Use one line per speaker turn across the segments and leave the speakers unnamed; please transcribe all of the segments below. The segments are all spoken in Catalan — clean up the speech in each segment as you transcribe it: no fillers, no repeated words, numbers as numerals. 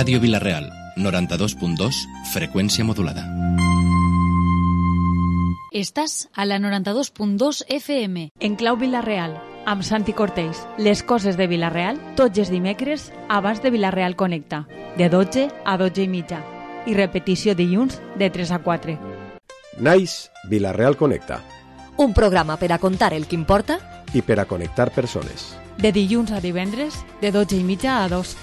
Ràdio Vila-real, 92.2, freqüència modulada.
Estàs a la 92.2 FM.
En clau Vila-real, amb Santi Cortells. Les coses de Vila-real, tots els dimecres, abans de Vila-real Connecta, de 12 a 12 i mitja. I repetició dilluns, de 3 a 4.
Naix Vila-real Connecta.
Un programa per a contar el que importa
i per a connectar persones.
De dilluns a divendres, de 12 i mitja a 2.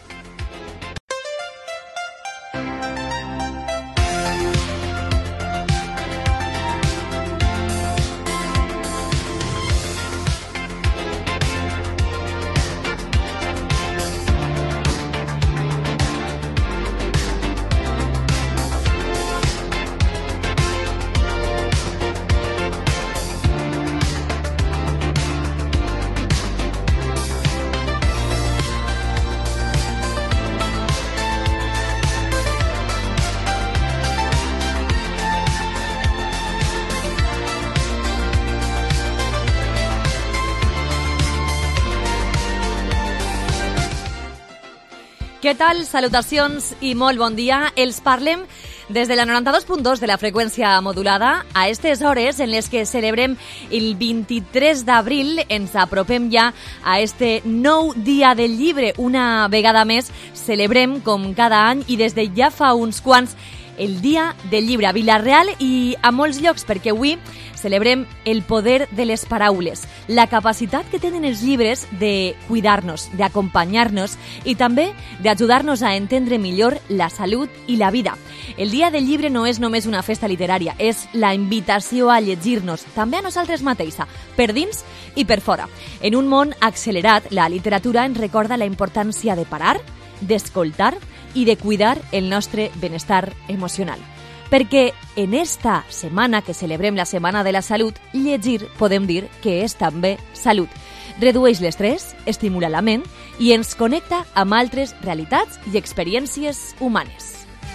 Què tal? Salutacions i molt bon dia. Els parlem des de la 92.2 de la freqüència modulada a aquestes hores en les que celebrem el 23 d'abril. Ens apropem ja a este nou dia del llibre. Una vegada més celebrem, com cada any i des de ja fa uns quants, el dia del llibre a Vila-real i a molts llocs, perquè avui celebrem el poder de les paraules, la capacitat que tenen els llibres de cuidar-nos, d'acompanyar-nos i també d'ajudar-nos a entendre millor la salut i la vida. El dia del llibre no és només una festa literària, és la invitació a llegir-nos, també a nosaltres mateixa, per dins i per fora. En un món accelerat, la literatura ens recorda la importància de parar, d'escoltar i de cuidar el nostre benestar emocional. Perquè en esta setmana que celebrem la Setmana de la Salut, llegir podem dir que és també salut. Redueix l'estrès, estimula la ment i ens connecta amb altres realitats i experiències humanes.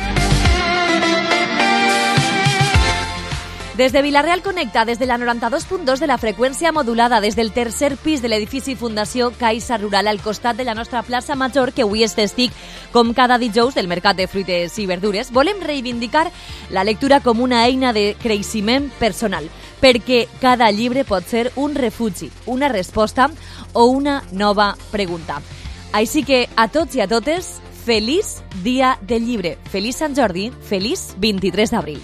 Des de Vila-real Connecta, des de la 92.2 de la freqüència modulada, des del tercer pis de l'edifici Fundació Caixa Rural al costat de la nostra plaça Major, que avui és testig, com cada dijous, del mercat de fruites i verdures, volem reivindicar la lectura com una eina de creixement personal, perquè cada llibre pot ser un refugi, una resposta o una nova pregunta. Així que a tots i a totes, feliç Dia del Llibre, feliç Sant Jordi, feliç 23 d'abril.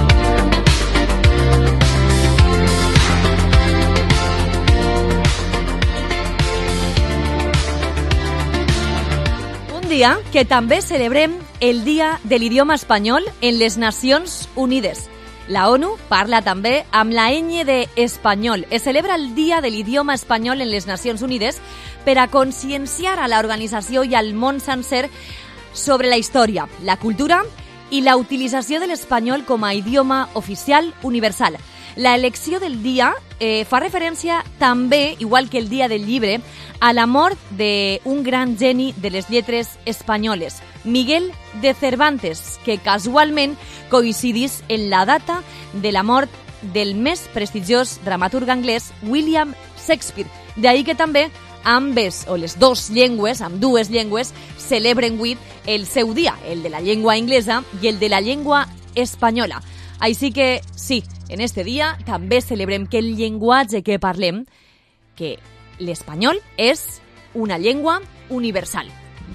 Dia que també celebrem el Dia de l'Idioma Espanyol en les Nacions Unides. La ONU parla també amb la ñ d'espanyol. Es celebra el Dia de l'Idioma Espanyol en les Nacions Unides per a conscienciar a l'organització i al món sencer sobre la història, la cultura i la utilització de l'espanyol com a idioma oficial universal. La elecció del dia fa referència també, igual que el Dia del Llibre, a la mort d'un gran geni de les lletres espanyoles, Miguel de Cervantes, que casualment coincidís en la data de la mort del més prestigiós dramaturg anglès William Shakespeare. D'ahí que també ambes dues llengües celebren avui el seu dia, el de la llengua anglesa i el de la llengua espanyola. Així que sí, en este dia també celebrem que el llenguatge que parlem, que l'espanyol és una llengua universal.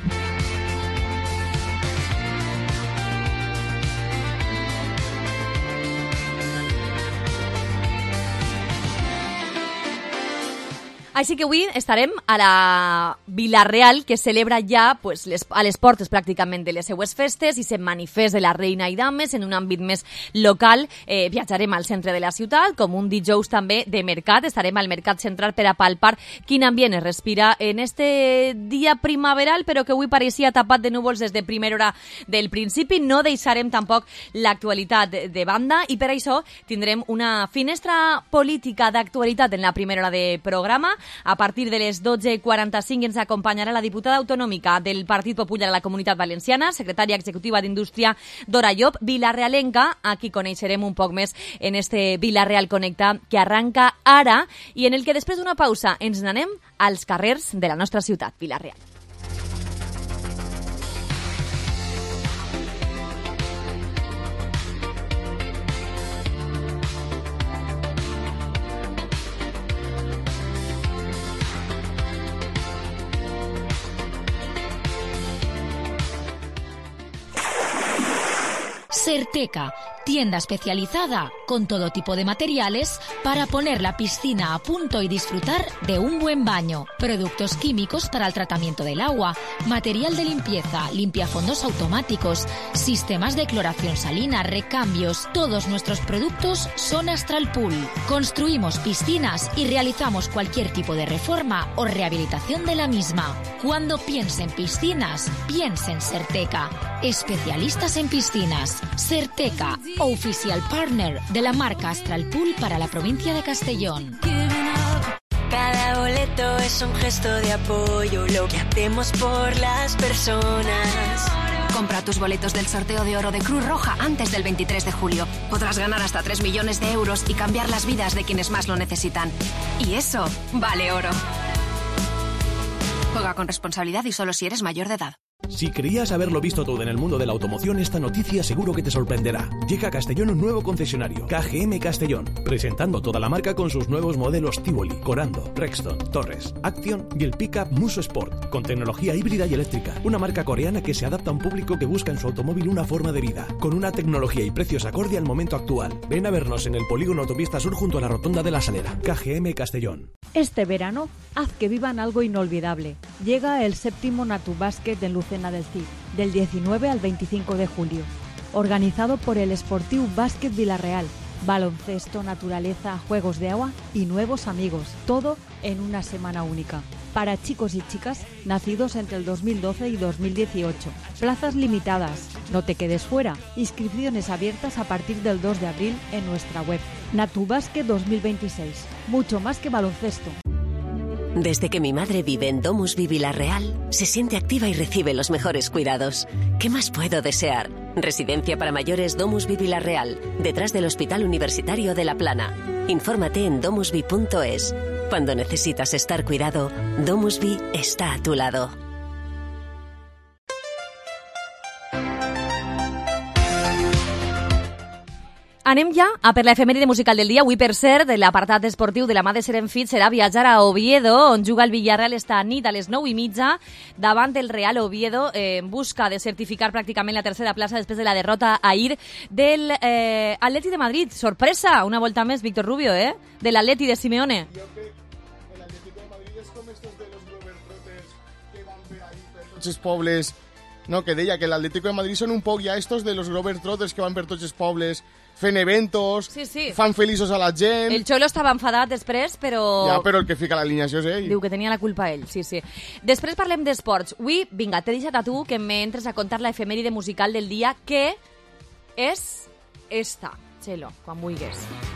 Així que avui estarem a la Vila-real, que celebra ja a les portes pràcticament de les seues festes i se'n manifest de la reina i dames en un àmbit més local. Viatjarem al centre de la ciutat, com un dijous també de mercat. Estarem al mercat central per a palpar quin ambient es respira en este dia primaveral, però que avui pareixia tapat de núvols des de primera hora del principi. No deixarem tampoc l'actualitat de banda i per això tindrem una finestra política d'actualitat en la primera hora de programa. A partir de les 12:45 ens acompanyarà la diputada autonòmica del Partit Popular a la Comunitat Valenciana, secretària executiva d'Indústria, Dora Llop, vilarealenca, a qui coneixerem un poc més en este Vila-real Connecta que arranca ara i en el que després d'una pausa ens n'anem als carrers de la nostra ciutat, Vila-real.
Certeca, tienda especializada con todo tipo de materiales para poner la piscina a punto y disfrutar de un buen baño. Productos químicos para el tratamiento del agua, material de limpieza, limpiafondos automáticos, sistemas de cloración salina, recambios. Todos nuestros productos son Astral Pool. Construimos piscinas y realizamos cualquier tipo de reforma o rehabilitación de la misma. Cuando piense en piscinas, piense en Certeca. Especialistas en piscinas. Certeca, oficial partner de la marca Astral Pool para la provincia de Castellón.
Cada boleto es un gesto de apoyo, lo que hacemos por las personas.
Compra tus boletos del sorteo de oro de Cruz Roja antes del 23 de julio. Podrás ganar hasta 3 millones de euros y cambiar las vidas de quienes más lo necesitan. Y eso vale oro. Juega con responsabilidad y solo si eres mayor de edad.
Si creías haberlo visto todo en el mundo de la automoción, esta noticia seguro que te sorprenderá. Llega a Castellón un nuevo concesionario, KGM Castellón, presentando toda la marca con sus nuevos modelos Tivoli, Corando, Rexton, Torres, Action y el pickup Muso Sport, con tecnología híbrida y eléctrica. Una marca coreana que se adapta a un público que busca en su automóvil una forma de vida, con una tecnología y precios acorde al momento actual. Ven a vernos en el polígono Autopista Sur junto a la Rotonda de la Salera. KGM Castellón.
Este verano, haz que vivan algo inolvidable. Llega el 7º Natubàsquet en Lucena del Cid, del 19 al 25 de julio. Organizado por el Esportiu Bàsquet Vila-real. Baloncesto, naturaleza, juegos de agua y nuevos amigos. Todo en una semana única. Para chicos y chicas nacidos entre el 2012 y 2018. Plazas limitadas. No te quedes fuera. Inscripciones abiertas a partir del 2 de abril en nuestra web. Natubàsquet 2026. Mucho más que baloncesto.
Desde que mi madre vive en Domusvi Vila-real, se siente activa y recibe los mejores cuidados. ¿Qué más puedo desear? Residencia para mayores Domusvi Vila-real, detrás del Hospital Universitario de La Plana. Infórmate en domusvi.es. Cuando necesitas estar cuidado, Domusvi está a tu lado.
Anem ja a per l'efemèride musical del dia. Avui, per cert, l'apartat esportiu de la mà de Serenfit serà viatjar a Oviedo, on juga el Villarreal esta nit a les 9:30 davant del Real Oviedo, en busca de certificar pràcticament la tercera plaça després de la derrota ahir del Atleti de Madrid. Sorpresa, una volta més, Víctor Rubio, de l'Atleti de Simeone.
Jo crec que l'Atlético de Madrid és com estos de los Globetrotters que van per ahí per tots els pobles, no? Que deia que l'Atlético de Madrid són un poc ja estos de los Globetrotters que van per tots els pobles fent eventos, sí. Fan feliços a la gent.
El Xolo estava enfadat després, però...
Ja, però el que fica l'alineació és ell.
Diu que tenia la culpa ell, sí. Després parlem d'esports. Avui, vinga, t'he deixat a tu que m'entres a contar la efemèride musical del dia, que és esta. Xelo, quan vulguis.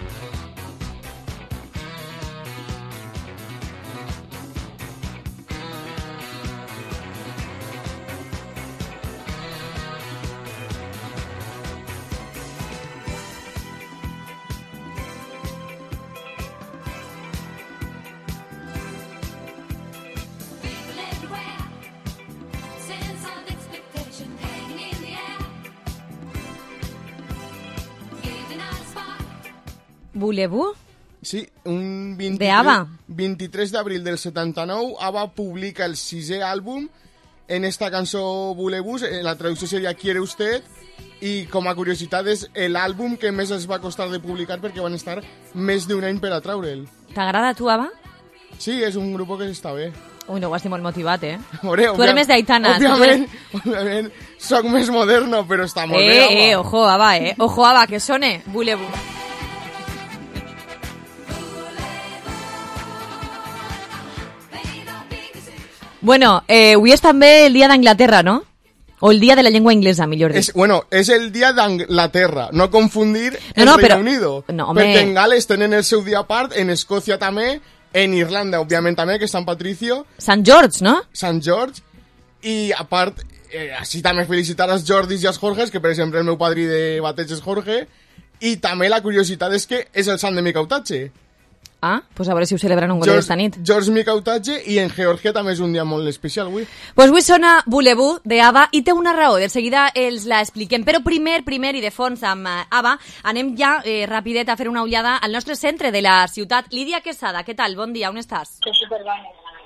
Voulez-vous?
Sí, un 23 d'abril del 79, ABBA publica el 6è àlbum en esta cançó Voulez-vous, la traducció seria Quiere usted, i com a curiositat és l'àlbum que més es va costar de publicar perquè van estar més d'un any per a traure'l.
T'agrada tu, ABBA?
Sí, és un grup que està bé.
Ui, no ho estic molt motivat,
Hombre,
tu eres més d'Aitana.
Òbviament, soc més moderno, però està molt bé, ABBA.
Ojo, ABBA, Ojo, ABBA, que sone Voulez-vous. Bueno, avui és també el dia d'Anglaterra, no? O el dia de la llengua inglesa, millor dit.
És el dia d'Anglaterra, no confundir el Reino Unido. Perquè en Gales tenen el seu dia a part, en Escòcia també, en Irlanda, òbviament també, que és Sant Patricio.
Sant George, no?
Sant George. I a part, així també felicitar als Jordis i als Jorges, que per exemple el meu padrí de bateig és Jorge. I també la curiositat és que és el sant de mi cautatge.
Ah, pues a veure si ho celebren un gol esta nit.
George mi cautatge, i en Geòrgia també és un dia molt especial avui.
Pues avui sona Voulez-vous de ABBA i té una raó, de seguida els la expliquem. Però primer i de fons amb ABBA anem ja rapidet a fer una ullada al nostre centre de la ciutat. Lídia Quesada, què tal? Bon dia, on estàs?
Que superbone.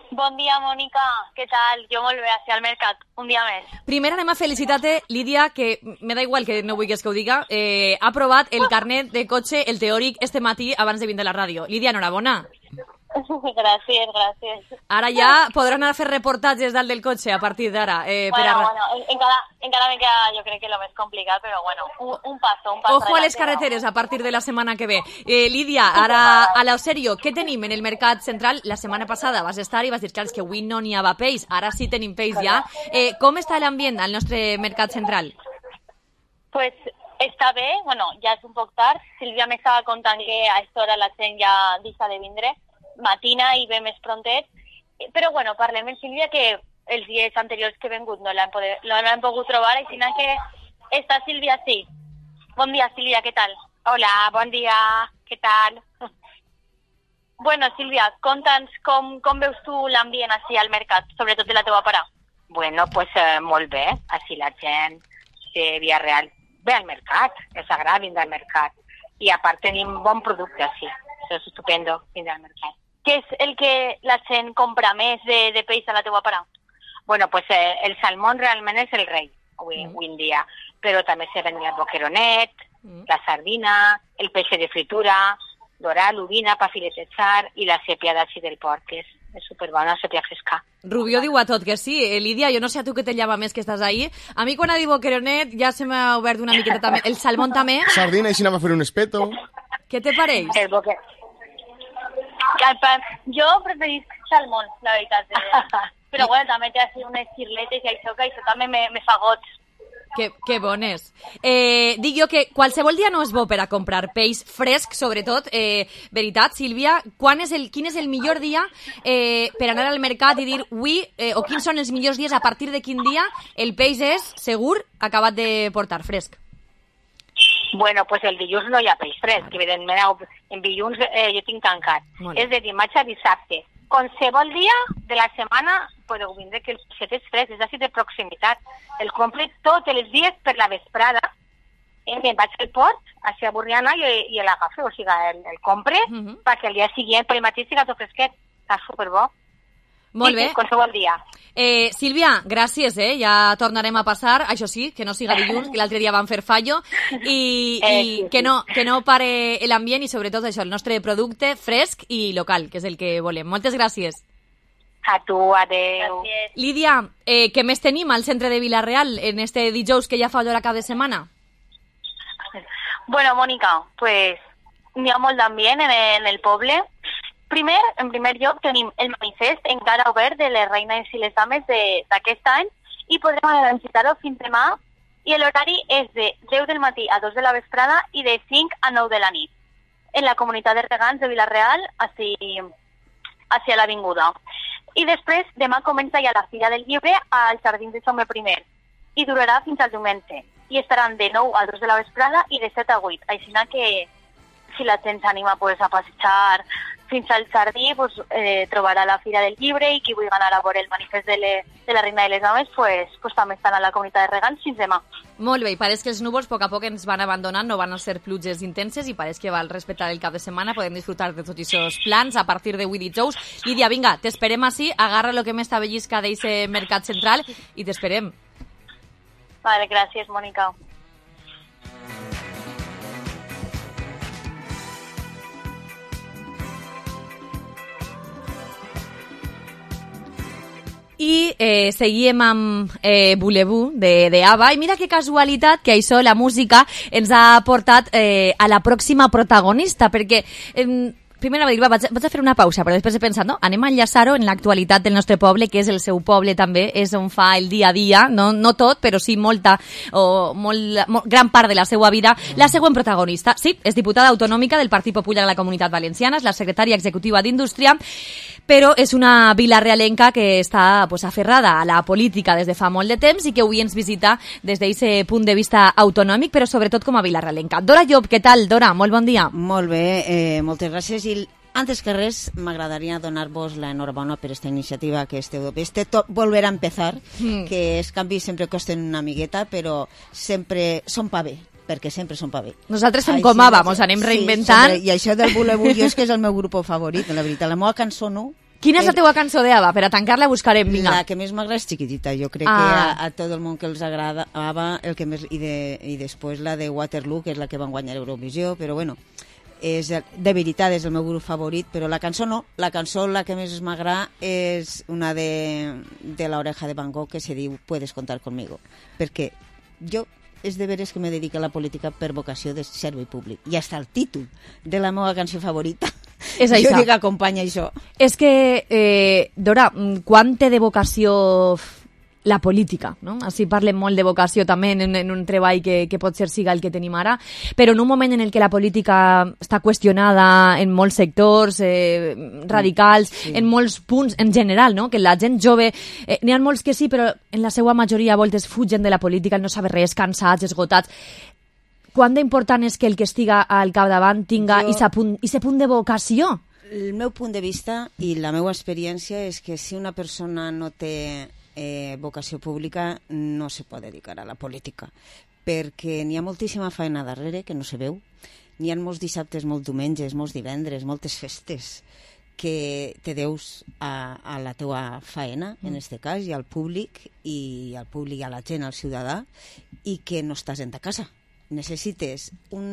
Bon dia, Mònica. Què tal? Jo molt bé, hacia el mercat. Un dia més.
Primer anem a felicitar-te, Lídia, que me da igual que no vulguis que ho diga, ha aprovat el carnet de cotxe, el teòric, este matí abans de vindre a la ràdio. Lídia, enhorabona.
Gràcies.
Ara ja podran anar a fer reportatges dalt del cotxe a partir d'ara.
Bueno, encara me queda, jo crec que lo més complicat, però bueno, un paso.
Ojo a les carreteres a partir de la setmana que ve. Lídia, ara, a lo serio, què tenim en el mercat central? La setmana passada vas estar i vas dir que avui no n'hi havia peix, ara sí tenim peix ja. Com està l'ambient al nostre mercat central?
Pues està bé, bueno, ja és un poc tard. Sílvia m'estava contant que a aquesta hora la gent ja deixa de vindre, matina i ve més prontet, però bueno, parlem amb Sílvia que els dies anteriors que he vengut no l'hem pogut trobar, així que està Sílvia, sí. Bon dia, Sílvia, què tal?
Hola, bon dia, què tal?
Bueno, Sílvia, conta'ns com veus tu l'ambient així al mercat, sobretot de la teva part?
Bueno, pues molt bé, així la gent de Villarreal ve al mercat, és agrada vindre al mercat, i a part tenim bon producte, sí, és estupendo vindre al mercat.
Què és el que la gent compra més de peix a la teua part?
Bueno, pues el salmón realment és el rei avui en dia, però també se ven el boqueronet, la sardina, el peix de fritura, dorar, l'ovina per filetejar i la sèpia d'ací del porc, que és superbona, sèpia fresca.
Rubió diu a tot que sí. Lídia, jo no sé a tu que te llama més que estàs ahí. A mi quan ha dit boqueronet ja se m'ha obert una miqueta també. El salmón també.
Sardina, i si anem a fer un espeto.
Què te pareix?
El boqueronet.
Jo preferís salmón, la veritat. Però bueno, també té així unes xirletes i això també me fa goig.
Que bones. Dic jo que qualsevol dia no és bo per a comprar peix fresc, sobretot. Veritat, Sílvia, quin és el millor dia per anar al mercat i dir o quins són els millors dies, a partir de quin dia el peix és segur acabat de portar fresc?
Bueno, pues el dilluns no hi ha peix fresc, evidentment en dilluns jo tinc tancat. És de dimarts a dissabte. Qualsevol dia de la setmana podeu vindre que el peixet és fresc, és així de proximitat. El compre tots els dies per la vesprada, me'n vaig al port, així a Borriana, i l'agafe, o sigui, el compre, perquè el dia següent pel matí siga tot fresquet. Està superbo.
Molt bé.
Sí, qualsevol dia.
Sílvia, gràcies, ja tornarem a passar, això sí, que no siga dilluns, que l'altre dia van fer fallo, i que no pare l'ambient i sobretot això, el nostre producte fresc i local, que és el que volem. Moltes gràcies.
A tu, adeu.
Lídia, què més tenim al centre de Vila-real en este dijous que ja fa olor a cap de setmana?
Bueno, Mònica, pues n'hi ha molt d'ambient en el poble. En primer lloc, tenim el manifest encara obert de les reines i les dames d'aquest any i podrem anar a visitar-ho fins demà i l'horari és de 10 del matí a 2 de la vesprada i de 5 a 9 de la nit en la comunitat de regants de Vila-real hacia l'avinguda. I després, demà comença ja la Fira del Llibre als Jardins de Jaume I i durarà fins al diumenge i estaran de 9 a 2 de la vesprada i de 7 a 8. Així que si la gent s'anima a passejar fins al jardí, trobarà la Fira del Llibre i qui vulgui anar a veure el manifest de la Reina de les Dames pues també estan a la comunitat de regants fins demà.
Molt bé, i pareix que els núvols a poc a poc ens van abandonant, no van a ser pluges intenses i pareix que val respectar el cap de setmana, podem disfrutar de tots aquests plans a partir d'avui dijous. Lídia, vinga, t'esperem així, agarra lo que més t'avellisca d'aquest mercat central i t'esperem.
Vale, gràcies, Mònica.
I seguíem amb Voulez-vous de ABBA, i mira que casualitat que això, la música, ens ha portat a la pròxima protagonista, perquè primer vaig a fer una pausa, però després he pensat, no, anem a enllaçar-ho en l'actualitat del nostre poble, que és el seu poble també, és on fa el dia a dia, no tot, però sí gran part de la seva vida. La següent protagonista, sí, és diputada autonòmica del Partit Popular a la Comunitat Valenciana, és la secretària executiva d'Indústria, però és una vilarealenca que està aferrada a la política des de fa molt de temps i que avui ens visita des d'aquest punt de vista autonòmic, però sobretot com a vilarealenca. Dora Llop, què tal, Dora? Molt bon dia.
Molt bé, moltes gràcies. I antes que res, m'agradaria donar-vos l'enhorabona per aquesta iniciativa que esteu de peste. Volver a empezar, que els canvis sempre costen una amigueta, però sempre són pa bé, perquè sempre són pa bé.
Nosaltres fem com ABBA, mos anem reinventant.
I això del Voulez-vous és que és el meu grup favorit, la veritat. La meva cançó no,
Quina és la teua cançó d'Ava? Per a tancar-la buscarem, vinga.
La que més m'agrada és Chiquitita. Jo crec que a tot el món que els agrada Ava, el que més... I després la de Waterloo, que és la que van guanyar Eurovisió, però bueno, de veritat és el meu grup favorit, però la cançó no. La cançó la que més m'agrada és una de La Oreja de Van Gogh que se diu Puedes contar conmigo, perquè jo és de veres que me dedico a la política per vocació de servei públic. I hasta el títol de la meva cançó favorita
és això.
Jo dic que acompanya això.
És que, Dora, quan té de vocació la política, no? Així parlem molt de vocació també en un treball que pot ser siga el que tenim ara, però en un moment en el que la política està qüestionada en molts sectors radicals, en molts punts en general, no? Que la gent jove, n'hi ha molts que sí, però en la seva majoria a voltes fugen de la política, no saben res, cansats, esgotats. Quant d'important és que el que estiga al capdavant tinga aquest punt de vocació?
El meu punt de vista i la meva experiència és que si una persona no té vocació pública no se pot dedicar a la política, perquè n'hi ha moltíssima feina darrere que no se veu, n'hi ha molts dissabtes, molts diumenges, molts divendres, moltes festes que te deus a la teua feina, en este cas, i al públic, i a la gent, al ciutadà, i que no estàs en ta casa. Necessites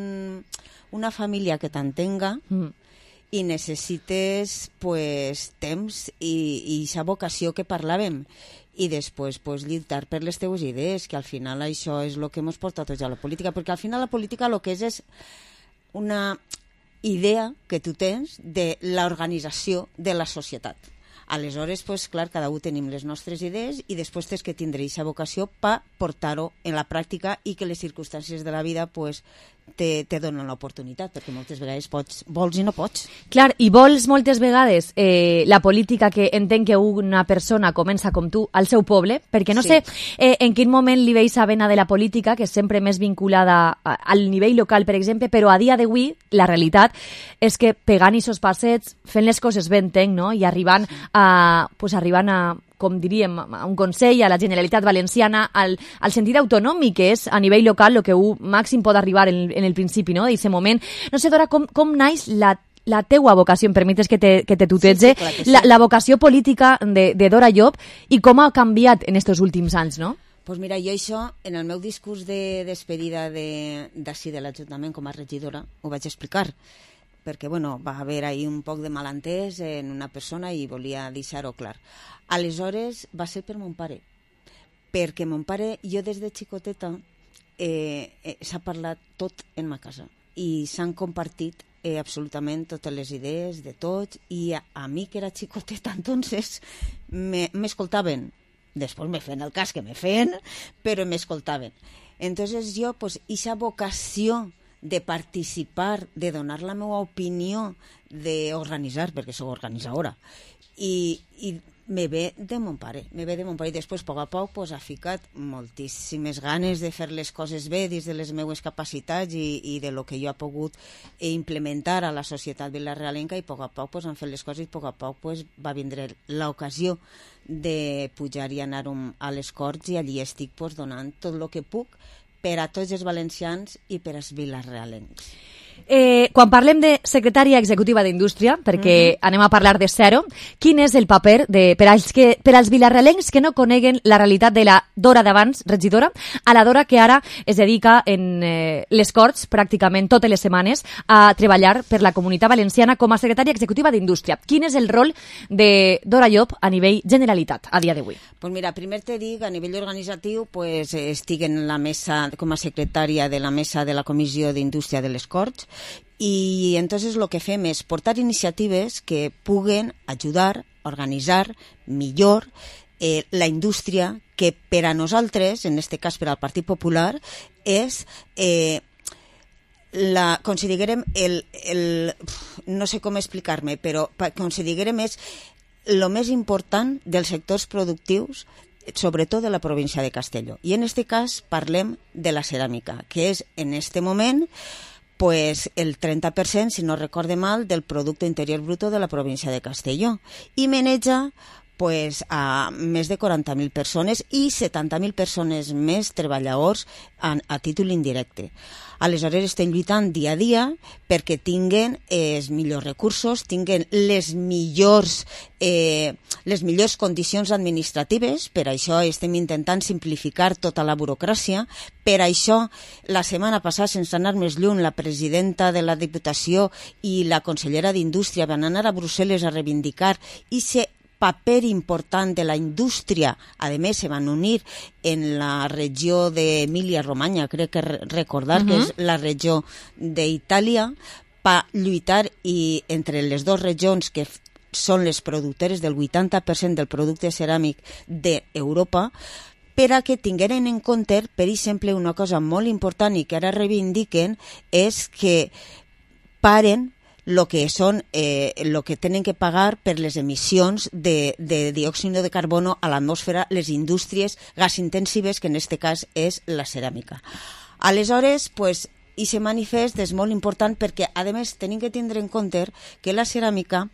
una família que t'entenga i necessites temps i aquesta vocació que parlàvem. I després lluitar per les teues idees, que al final això és el que ens porta tots a la política, perquè al final la política el que és una idea que tu tens de l'organització de la societat. Aleshores, clar, cada un tenim les nostres idees i després tens que tindre aquesta vocació per portar-ho en la pràctica i que les circumstàncies de la vida te donen l'oportunitat, perquè moltes vegades vols i no pots.
Clar, i vols moltes vegades la política que entenc que una persona comença com tu al seu poble, perquè no sé en quin moment li veus a vena de la política, que és sempre més vinculada al nivell local, per exemple, però a dia d'avui la realitat és que pegant aquests passets, fent les coses ben entenc, no? I arribant a com diríem, a un Consell, a la Generalitat Valenciana, al sentit autonòmic, que és a nivell local el que màxim pot arribar en el principi, no?, d'aquest moment. No sé, Dora, com naix la teua vocació, em permetes que te tutege, la vocació política de Dora Llop, i com ha canviat en aquests últims anys, no?
Doncs mira, jo això, en el meu discurs de despedida d'ací de l'Ajuntament com a regidora, ho vaig explicar, perquè va haver ahí un poc de malentès en una persona i volia deixar-ho clar. Aleshores va ser per mon pare, perquè mon pare, jo des de xicoteta, s'ha parlat tot en ma casa i s'han compartit absolutament totes les idees de tots, i a mi, que era xicoteta entonces, m'escoltaven. Després me feien el cas que me feien, però m'escoltaven. Entonces jo, aquesta vocació de participar, de donar la meva opinió, d'organitzar, perquè soc organitzadora, i me ve de mon pare, i després, a poc a poc, ha ficat moltíssimes ganes de fer les coses bé dins de les meves capacitats i de lo que jo he pogut implementar a la societat vilarealenca, i a poc han fet les coses, i a poc va vindre l'ocasió de pujar i anar a les Corts, i allí estic donant tot el que puc per a tots els valencians i per als vilarealencs.
Quan parlem de secretària executiva d'Indústria, perquè anem a parlar de zero, quin és el paper per als vilarealencs que no coneguen la realitat de la Dora d'abans, regidora, a la Dora que ara es dedica en les Corts pràcticament totes les setmanes a treballar per la Comunitat Valenciana com a secretària executiva d'Indústria? Quin és el rol de Dora Llop a nivell Generalitat a dia d'avui?
Pues mira, primer te dic, a nivell organitzatiu, estic en la mesa, com a secretària de la mesa de la Comissió d'Indústria de les Corts, i entonces lo que fem és portar iniciatives que puguen ajudar a organitzar millor la indústria, que per a nosaltres, en este cas per al Partit Popular, és com si diguérem no sé com explicar-me, però com si diguérem és el més important dels sectors productius, sobretot de la província de Castelló. I en este cas parlem de la ceràmica, que és en este moment el 30%, si no recorde mal, del Producte Interior Bruto de la província de Castelló, i maneja pues, a més de 40.000 persones i 70.000 persones més treballadors a títol indirecte. Aleshores estem lluitant dia a dia perquè tinguen els millors recursos, tinguen les millors condicions administratives. Per això estem intentant simplificar tota la burocràcia. Per això, la setmana passada, sense anar més lluny, la presidenta de la Diputació i la consellera d'Indústria van anar a Brussel·les a reivindicar i paper important de la indústria. A més, se van unir en la regió d'Emília-Romanya, crec que recordar que és la regió d'Itàlia, per lluitar i entre les dues regions que són les productores del 80% del producte ceràmic d'Europa, per a que tingueren en compte, per exemple, una cosa molt important i que ara reivindiquen és que paren lo que tenen que pagar per les emissions de diòxid de carbono a l'atmosfera les indústries gasintensives, que en aquest cas és la ceràmica. Aleshores, pues, i se manifest és molt important perquè, a més, tenim que tindre en compte que la ceràmica,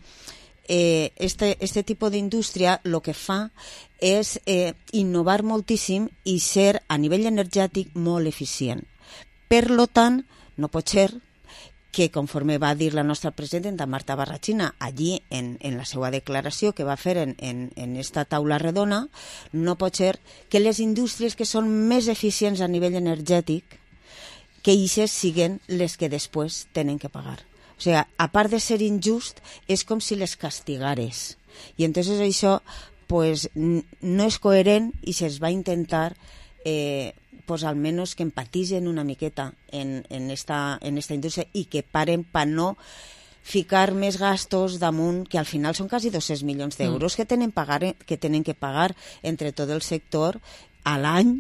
este tipus d'indústria, el que fa és innovar moltíssim i ser, a nivell energètic, molt eficient. Per tant, no pot ser que, conforme va dir la nostra presidenta Marta Barrachina allí en la seva declaració que va fer en esta taula redona, no pot ser que les indústries que són més eficients a nivell energètic, que ixes siguen les que després tenen que pagar. O sigui, a part de ser injust, és com si les castigares. I entonces això pues, no és coherent i se'ls va intentar pues almenys que empatitzen una miqueta en esta indústria i que paren per no ficar més gastos damunt, que al final són quasi 200 milions d'euros que tenen que pagar entre tot el sector a l'any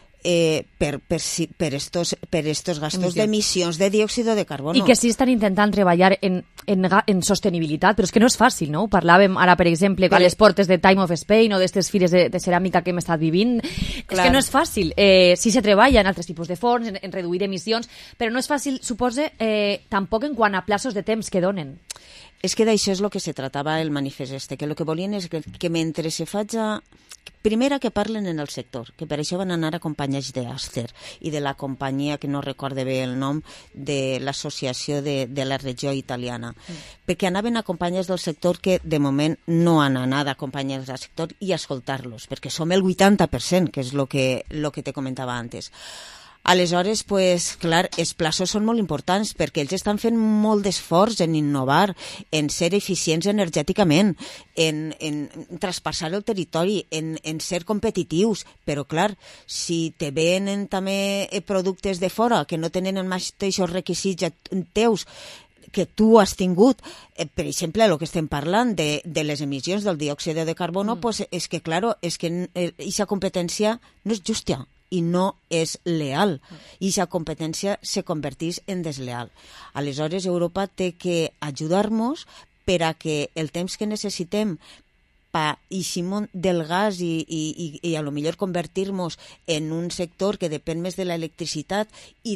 per estos gastos d'emissions de diòxid de carbono.
I que sí estan intentant treballar en sostenibilitat, però és que no és fàcil, no? Parlàvem ara, per exemple, a les portes de Time of Spain o d'estes fires de ceràmica que hem estat vivint. Clar. És que no és fàcil. Sí se treballa en altres tipus de forns, en reduir emissions, però no és fàcil, suposa, tampoc en quant a plaços de temps que donen.
És que d'això és el que se tratava el manifest que el que volien és que mentre se faig primera que parlen en el sector, que per això van anar acompanyats d'Aster i de la companyia, que no recorde bé el nom, de l'associació de la regió italiana, perquè anaven acompanyats del sector que de moment no han anat acompanyats del sector i escoltar-los, perquè som el 80%, que és el que te comentava antes. Aleshores, pues, clar, els plaços són molt importants perquè ells estan fent molt d'esforç en innovar, en ser eficients energèticament, en traspassar el territori, en ser competitius. Però, clar, si te venen també productes de fora que no tenen els mateixos requisits teus que tu has tingut, per exemple, el que estem parlant de les emissions del diòxid de carbono, pues és que, clar, és que aquesta competència no és justa i no és leal, i aquesta competència se converteix en desleal. Aleshores, Europa té que ajudar-nos per a que el temps que necessitem per eixir del gas i a lo millor convertir-nos en un sector que depèn més de l'electricitat i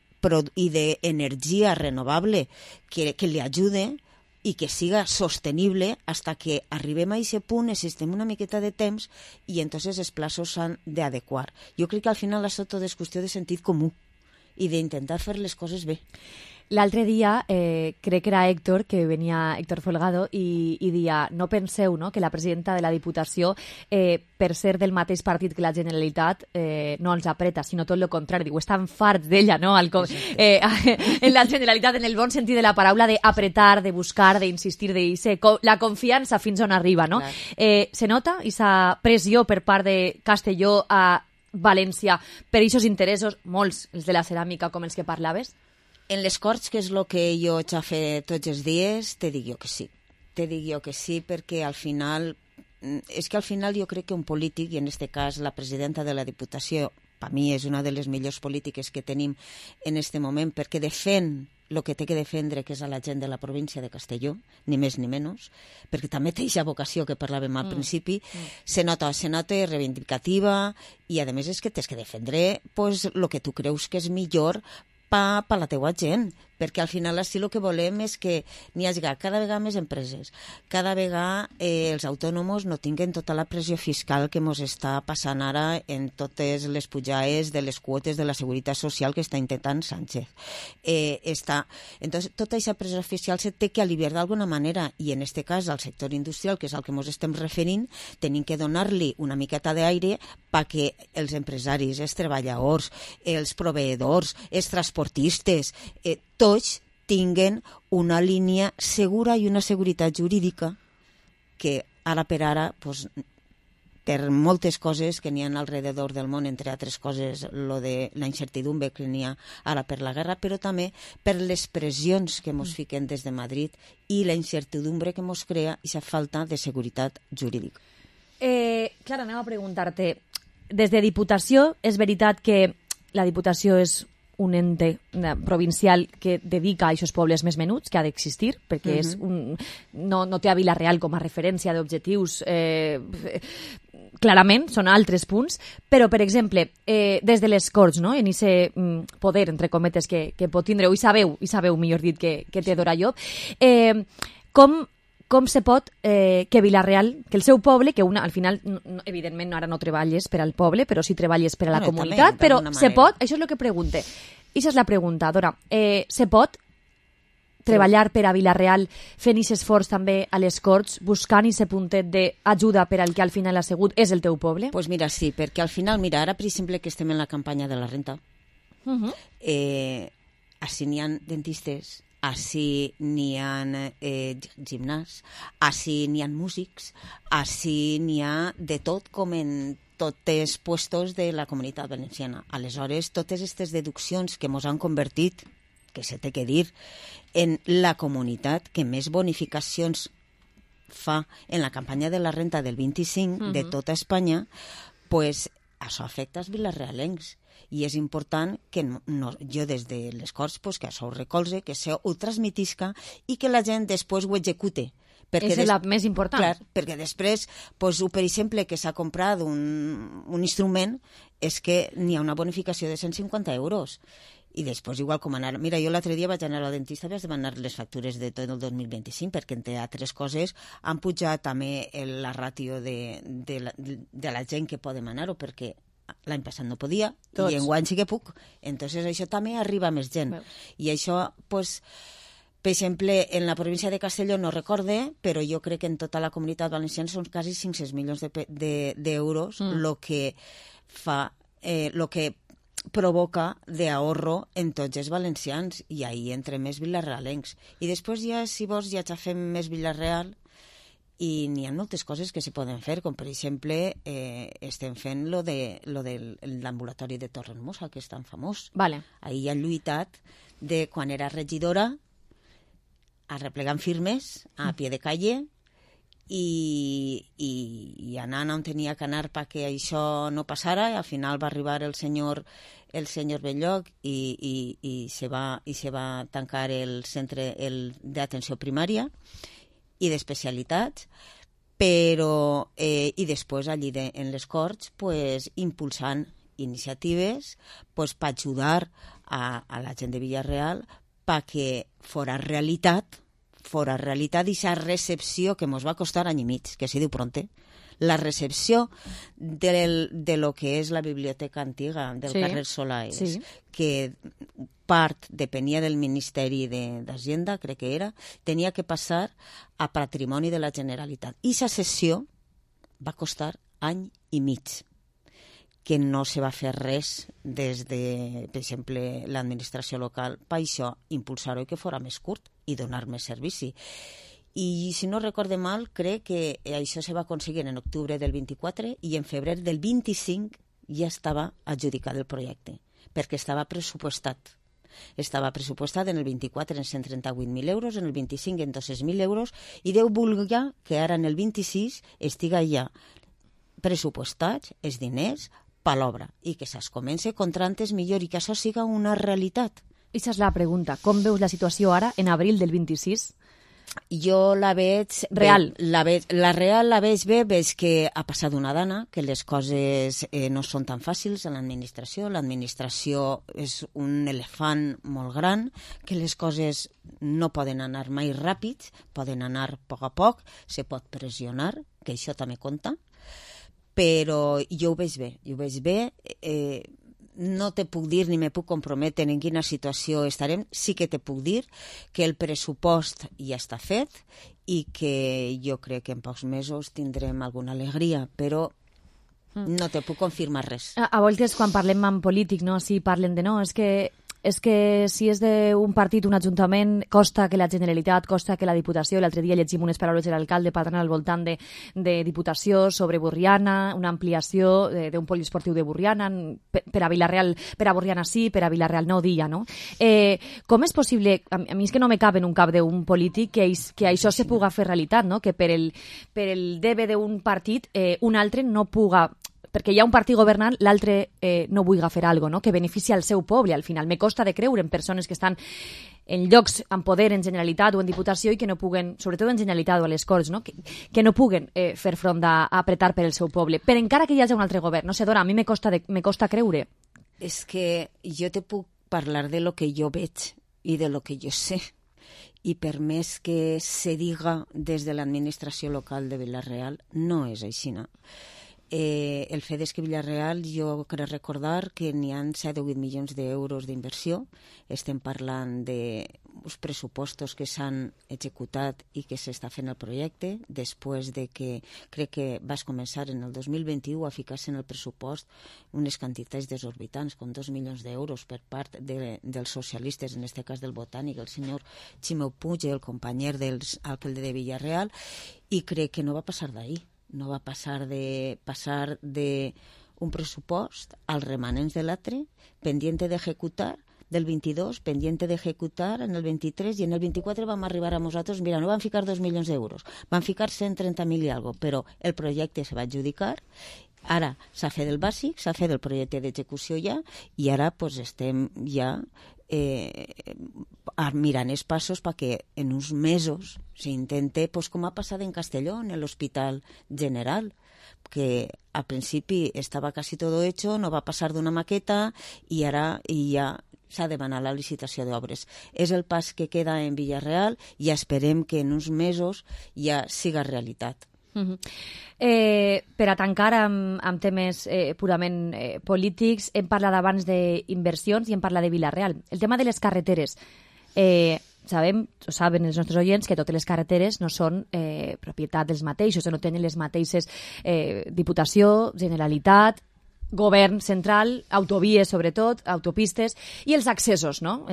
d'energia renovable que li ajude i que siga sostenible hasta que arribem a aquest punt, necessitem una miqueta de temps i entonces els plaços s'han d'adequar. Jo crec que al final això tot és qüestió de sentit comú i d'intentar fer les coses bé.
L'altre dia, crec que era Héctor Folgado, i dia, no penseu, no?, que la presidenta de la Diputació, per ser del mateix partit que la Generalitat, no ens apreta, sinó tot el contrari. Diu, estan farts d'ella, no?, en la Generalitat, en el bon sentit de la paraula, d'apretar, de buscar, d'insistir, la confiança fins on arriba, no? Se nota aquesta pressió per part de Castelló a València per aquests interessos, molts, els de la ceràmica, com els que parlaves?
En les Corts, que és el que jo haig de fer tots els dies, te dic jo que sí. Te dic jo que sí, perquè al final... És que al final jo crec que un polític, i en aquest cas la presidenta de la Diputació, per mi és una de les millors polítiques que tenim en aquest moment, perquè defèn el que té que defendre, que és a la gent de la província de Castelló, ni més ni menys, perquè també té aquesta vocació que parlàvem al principi, se nota reivindicativa, i a més és que tens que defendre el que tu creus que és millor pa la teua gent, perquè al final així el que volem és que n'hi hagi cada vegada més empreses, cada vegada els autònoms no tinguen tota la pressió fiscal que ens està passant ara en totes les pujades de les quotes de la Seguretat Social que està intentant Sánchez. Entonces, tota aquesta pressió fiscal se té que aliviar d'alguna manera, i en aquest cas al sector industrial, que és al que ens estem referint, tenim que donar-li una miqueta d'aire perquè els empresaris, els treballadors, els proveïdors, els transportistes, tots tinguen una línia segura i una seguretat jurídica que ara per ara, per moltes coses que n'hi ha alrededor del món, entre altres coses, lo de la incertidumbre que n'hi ha ara per la guerra, però també per les pressions que ens fiquen des de Madrid i la incertidumbre que ens crea aquesta falta de seguretat jurídica.
Clara, anem a preguntar-te, des de Diputació, és veritat que la Diputació és un ente provincial que dedica a aquests pobles més menuts, que ha d'existir, perquè és no té a Vila-real com a referència d'objectius, clarament, són altres punts, però, per exemple, des de les Corts, no? en aquest poder, entre cometes, que pot tindre, i sabeu, millor dit, que té Dora Llop, com se pot que Vila-real, que el seu poble, que al final, evidentment, ara no treballes per al poble, però sí treballes per a la comunitat, però se pot, això és el que pregunte. Això és la pregunta, Dora. Se pot treballar per a Vila-real fent aquest esforç també a les Corts, buscant aquest puntet d'ajuda per al que al final ha sigut és el teu poble?
Doncs mira, sí, perquè al final, mira, ara per exemple que estem en la campanya de la renta, així n'hi ha dentistes, així n'hi ha gimnàs, així n'hi ha músics, així n'hi ha de tot com en tots els puestos de la Comunitat Valenciana. Aleshores, totes aquestes deduccions que ens han convertit, que se té que dir, en la comunitat que més bonificacions fa en la campanya de la renta del 25 de tota Espanya, pues això afecta als vilarealencs. I és important que jo des de les Corts que això ho recolze, que això ho transmetisca i que la gent després ho execute.
És la més important.
Clar, perquè després, per exemple, que s'ha comprat un instrument, és que n'hi ha una bonificació de 150 euros. I després, igual com anar... Mira, jo l'altre dia vaig anar al dentista i vaig demanar les factures de tot el 2025, perquè entre altres coses han pujat també la ràtio de la gent que pot demanar-ho, perquè l'any passat no podia, i enguany sí que puc. Entonces això també arriba a més gent. I això, pues, per exemple, en la província de Castelló no recorde, però jo crec que en tota la Comunitat Valenciana són quasi 500 milions d'euros el que fa, el que provoca d'ahorro en tots els valencians, i ahir entre més vilarealencs. I després ja, si vols, ja fem més Vila-real, i n'hi ha moltes coses que se poden fer, com per exemple estem fent lo de l'ambulatori de Torremosa, que és tan famós. Ahir han lluitat de quan era regidora arreplegant firmes a pie de calle i anant on tenia que anar perquè això no passara, i al final va arribar el senyor Belloc i se va tancar el centre d'atenció primària i d'especialitats, però i després allí en les Corts impulsant iniciatives per ajudar a la gent de Vila-real perquè fora realitat aquesta recepció que ens va costar any i mig, que s'hi diu pronte, la recepció de lo que és la biblioteca antiga del carrer Solaes, que part depenia del Ministeri d'Hacienda, crec que era, tenia que passar a Patrimoni de la Generalitat. I aquesta sessió va costar any i mig, que no se va fer res des de, per exemple, l'administració local per això impulsar-ho i que fora més curt i donar més servici. I si no recorde mal, crec que això se va aconseguir en octubre del 24 i en febrer del 25 ja estava adjudicat el projecte, perquè estava pressupostat. Estava pressupostat en el 24 en 138.000 euros, en el 25 en 200.000 euros, i Déu vulgui que ara en el 26 estiga ja pressupostats els diners per l'obra i que se'ls comenci contra antes millor i que això siga una realitat.
Aquesta és la pregunta. Com veus la situació ara, en abril del 26?
Jo la veig...
Real.
La real la veig bé, veig que ha passat una dana, que les coses no són tan fàcils a l'administració. L'administració és un elefant molt gran, que les coses no poden anar mai ràpid, poden anar a poc, se pot pressionar, que això també compta, però jo ho veig bé, no te puc dir ni me puc comprometre en quina situació estarem. Sí que te puc dir que el pressupost ja està fet i que jo crec que en pocs mesos tindrem alguna alegria, però no te puc confirmar res.
A voltes, quan parlem amb polític, no, si parlen de no, és que si és d'un partit, un ajuntament, costa que la Generalitat, costa que la Diputació, l'altre dia llegim unes paraules de l'alcalde parlant al voltant de Diputació sobre Borriana, una ampliació d'un poliesportiu de Borriana, per a Vila-real, per a Borriana sí, per a Vila-real no, dia, no? Com és possible, a mi és que no me cap en un cap d'un polític que això se puga fer realitat, no? Que per el debe d'un partit un altre no puga, perquè hi ha un partit governant, l'altre no vulgui fer alguna cosa, no? Que beneficia al seu poble. Al final, me costa de creure en persones que estan en llocs amb poder en Generalitat o en Diputació i que no puguen, sobretot en Generalitat o a les Corts, no? Que no puguen fer front a apretar per el seu poble. Però encara que hi hagi un altre govern, no sé, Dora, a mi me costa creure.
És que jo te puc parlar de lo que jo veig i de lo que jo sé. I per més que se diga des de l'administració local de Vila-real, no és així, no? El fet és que Vila-real, jo crec recordar que n'hi ha 7 o 8 milions d'euros d'inversió. Estem parlant d'uns pressupostos que s'han executat i que s'està fent el projecte, després de que crec que vas començar en el 2021 a ficar-se en el pressupost unes quantitats desorbitants, com 2 milions d'euros per part dels socialistes, en aquest cas del Botànic, el senyor Ximeu Puig, el companyer del alcalde de Vila-real, i crec que no va passar d'ahir. No va passar de un pressupost als remanents de l'altre, pendiente d'ejecutar, del 22, pendiente d'ejecutar en el 23, i en el 24 vam arribar a nosaltres, mira, no van ficar 2 milions d'euros, van ficar 130.000 i alguna cosa, però el projecte se va adjudicar. Ara s'ha fet el bàsic, s'ha fet el projecte d'execució ja, i ara pues, estem ja mirant els passos perquè en uns mesos s'intente, pues, com ha passat en Castelló, en l'Hospital General, que al principi estava quasi todo hecho, no va passar d'una maqueta i ara ja s'ha de demanar la licitació d'obres. És el pas que queda en Vila-real i esperem que en uns mesos ja siga realitat.
Per a tancar amb temes purament polítics, hem parlat abans d'inversions i hem parlat de Vila-real. El tema de les carreteres, saben els nostres oients que totes les carreteres no són propietat dels mateixos, no tenen les mateixes Diputació, Generalitat, govern central, autovies sobretot, autopistes i els accessos, no?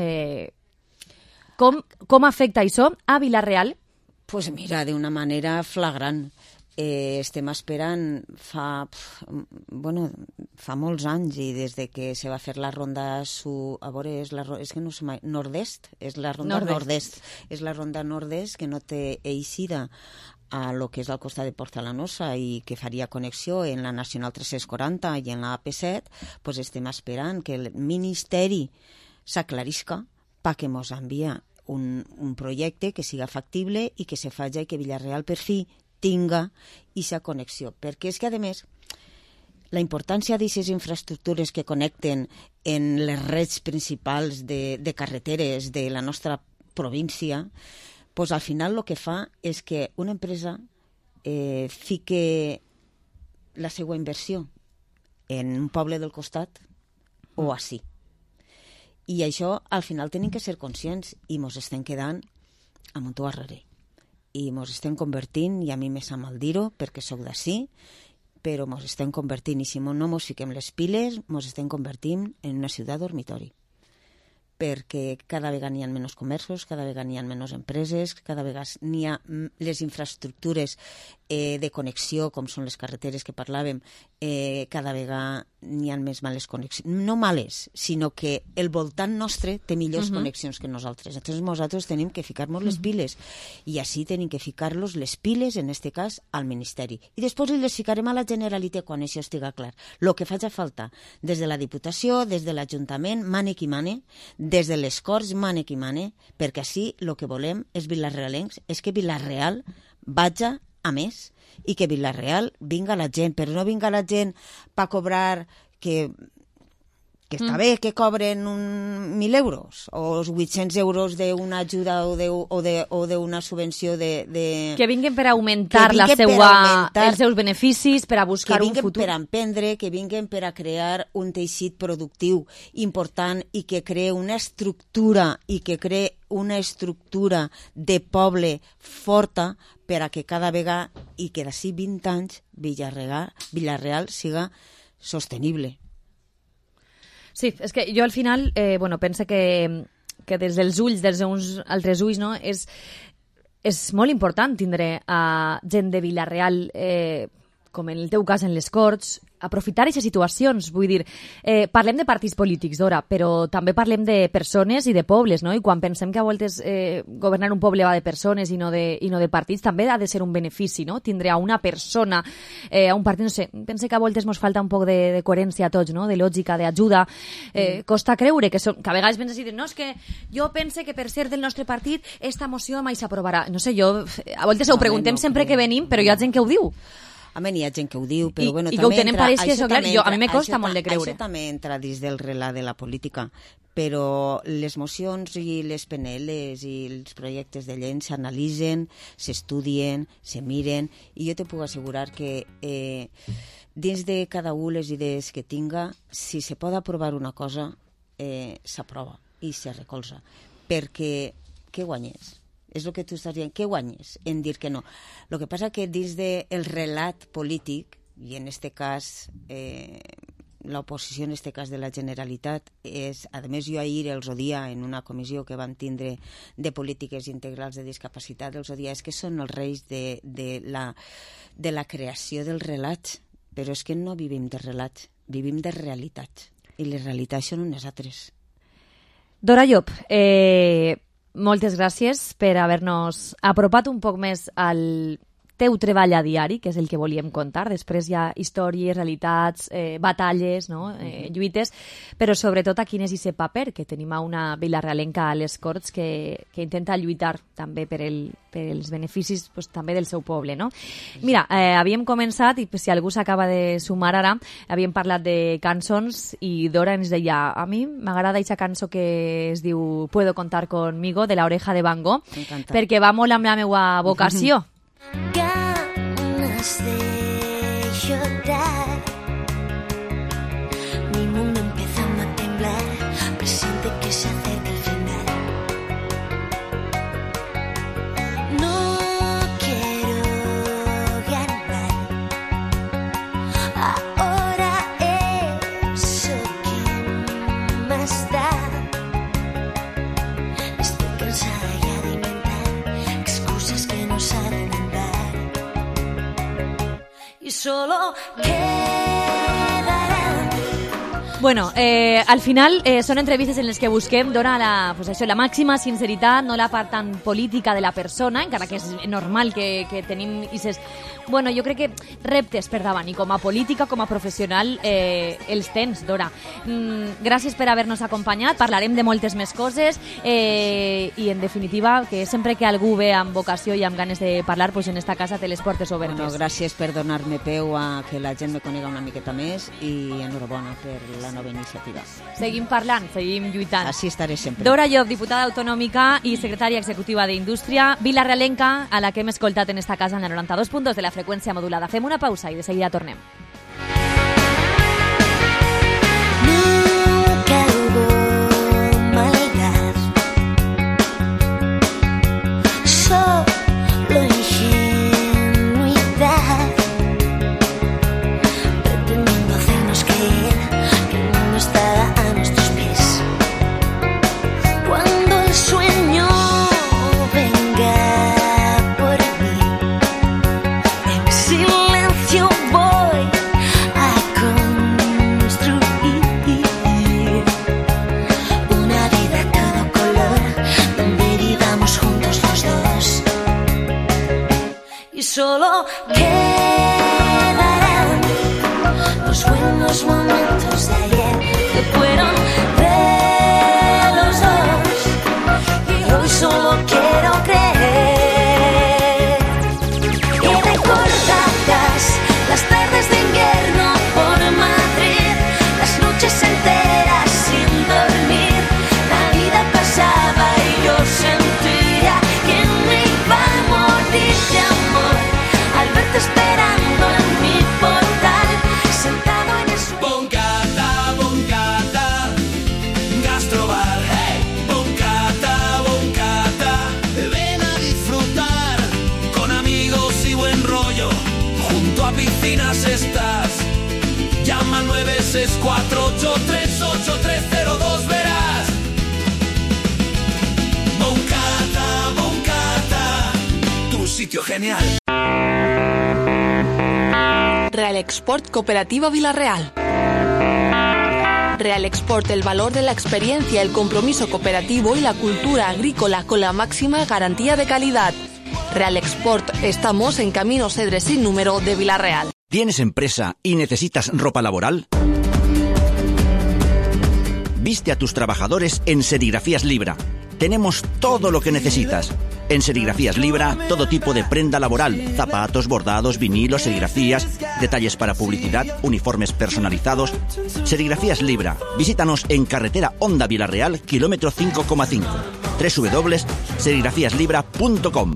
Com afecta això a Vila-real?
Pues mira, d'una manera flagrant. Estem esperant fa molts anys, i des de que se va fer la ronda és que no sé mai, nord-est, és la ronda nord-est, és la ronda nord-est que no té eixida a lo que és al costat de Portalanosa i que faria connexió en la Nacional 340 i en la AP7, pues estem esperant que el Ministeri s'aclarisca perquè mos envia un projecte que siga factible i que se faci i que Vila-real per fi tinga aquesta connexió. Perquè és que, a més, la importància d'aquestes infraestructures que connecten en les reds principals de carreteres de la nostra província, pues al final el que fa és que una empresa fique la seva inversió en un poble del costat o així. I això, al final, tenim que ser conscients i mos estem quedant amb un tu arrere. I mos estem convertint, i a mi me sap mal dir-ho, perquè sóc d'ací, però mos estem convertint, i si no mos fiquem les piles, mos estem convertint en una ciutat dormitori. Perquè cada vegada n'hi ha menys comerços, cada vegada n'hi ha menys empreses, cada vegada n'hi ha les infraestructures de connexió, com són les carreteres que parlàvem, cada vegada n'hi ha més males connexions. No males, sinó que el voltant nostre té millors connexions que nosaltres. Entonces nosaltres tenim que ficar-nos les piles, i així tenim que ficar-los les piles, en este cas, al Ministeri. I després les ficarem a la Generalitat quan això estiga clar. Lo que faci falta, des de la Diputació, des de l'Ajuntament, mane qui mane, des de les Corts, mane qui mane, perquè així el que volem és vilarealencs, és que Vila-real vaja a més, i que Vila-real vinga la gent, però no vinga la gent per cobrar que està bé que cobren 1.000 euros o 800 euros d'una ajuda o d'una subvenció de...
Que vinguen per augmentar els seus beneficis, per a buscar un futur.
Que vinguen per emprendre, que vinguen per a crear un teixit productiu important i que cree una estructura de poble forta per a que cada vegada i que d'ací 20 anys Vila-real siga sostenible.
Sí, és que jo al final penso que des dels ulls, dels uns altres ulls, no, és molt important tindre gent de Vila-real, com en el teu cas en les Corts, aprofitar aquestes situacions. Vull dir, parlem de partits polítics, Dora, però també parlem de persones i de pobles, no? I quan pensem que a voltes governar un poble va de persones i no de partits, també ha de ser un benefici, no? Tindre a una persona, a un partit, no sé, pense que a voltes ens falta un poc de coherència a tots, no? De lògica, d'ajuda. Costa creure que a vegades penses i no, és que jo pense que per ser del nostre partit esta moció mai s'aprovarà. No sé, a voltes ho preguntem sempre que venim, però hi ha gent que ho diu.
Hi ha gent que ho diu, però bueno,
i que ho tenen pareix que això, clar, a mi me costa molt de creure.
Això també entra dins del relat de la política, però les mocions i les PNLs i els projectes de llei s'analitzen, s'estudien, se miren, i jo te puc assegurar que dins de cada un les idees que tinga, si se pot aprovar una cosa, s'aprova i se recolza, perquè què guanyes? És el que tu estàs dient, què guanyes en dir que no? El que passa que dins del relat polític, i en este cas l'oposició, en este cas de la Generalitat, a més jo ahir els odia en una comissió que van tindre de polítiques integrals de discapacitat, els odia, és que són els reis de la creació del relat, però és que no vivim de relat, vivim de realitat, i les realitats són unes altres.
Dora Llop, moltes gràcies per haver-nos apropat un poc més al teu treball a diari, que és el que volíem contar. Després hi ha històries, realitats, batalles, no? Lluites, però sobretot aquí és aquest paper que tenim a una vilarealenca a les Corts que intenta lluitar també per els beneficis també del seu poble, no? Mira, havíem començat, i si algú s'acaba de sumar ara, havíem parlat de cançons i Dora ens deia, a mi m'agrada aquesta cançó que es diu Puedo contar conmigo, de La Oreja de Van Gogh, perquè va molt amb la meva vocació.
Ganas de llorar, mi mundo empezando a temblar, presiente que se acerca el final. No quiero ganar, ahora eso que más da. Estoy cansada ya de inventar excusas que no saben andar. Y solo quedarán.
Bueno, al final són entrevistes en les que busquem donar la màxima sinceritat, no la part tan política de la persona, encara que és normal que tenim aquests... Bueno, jo crec que reptes per davant, i com a política, com a professional, els tens, Dora. Gràcies per haver-nos acompanyat, parlarem de moltes més coses, i en definitiva, que sempre que algú ve amb vocació i amb ganes de parlar, pues en esta casa té les portes obertes.
Bueno, gràcies per donar-me peu a que la gent me conega una miqueta més, i enhorabona per la nova iniciativa.
Seguim parlant, seguim lluitant.
Així estaré sempre.
Dora Llop, diputada autonòmica i secretària executiva d'Indústria, vilarealenca, a la que hem escoltat en esta casa en el 92.2 de la freqüència modulada. Fem una pausa i de seguida tornem.
Nunca hubo maldad, solo ingenuidad, pretendiendo hacernos creer que el mundo estaba a nuestros pies. Cuando el sueño venga por mí, yo voy a construir una vida a todo color, donde vivamos juntos los dos. Y solo quedarán los buenos momentos de ayer, que fueron de los dos. Y hoy solo quiero creer. Y recordarás las tardes de invierno por Madrid, las noches enteras sin dormir. La vida pasaba y yo sentía que me iba a morir de amor al verte esperando en mi portal, sentado en el suelo.
Boncata, boncata, gastrobar. Hey. Boncata, boncata, ven a disfrutar con amigos y buen rollo. Junto a piscinas estás. Llama al 964838302, verás. Boncata, boncata, tu sitio genial.
Real Export Cooperativa Vila-real. Real Export, el valor de la experiencia, el compromiso cooperativo y la cultura agrícola con la máxima garantía de calidad. Real Export, estamos en Camino Cedres sin número de Vila-real.
¿Tienes empresa y necesitas ropa laboral? Viste a tus trabajadores en Serigrafías Libra. Tenemos todo lo que necesitas. En Serigrafías Libra, todo tipo de prenda laboral, zapatos, bordados, vinilos, serigrafías, detalles para publicidad, uniformes personalizados. Serigrafías Libra. Visítanos en carretera Honda Vila-real, kilómetro 5,5. www.serigrafiaslibra.com.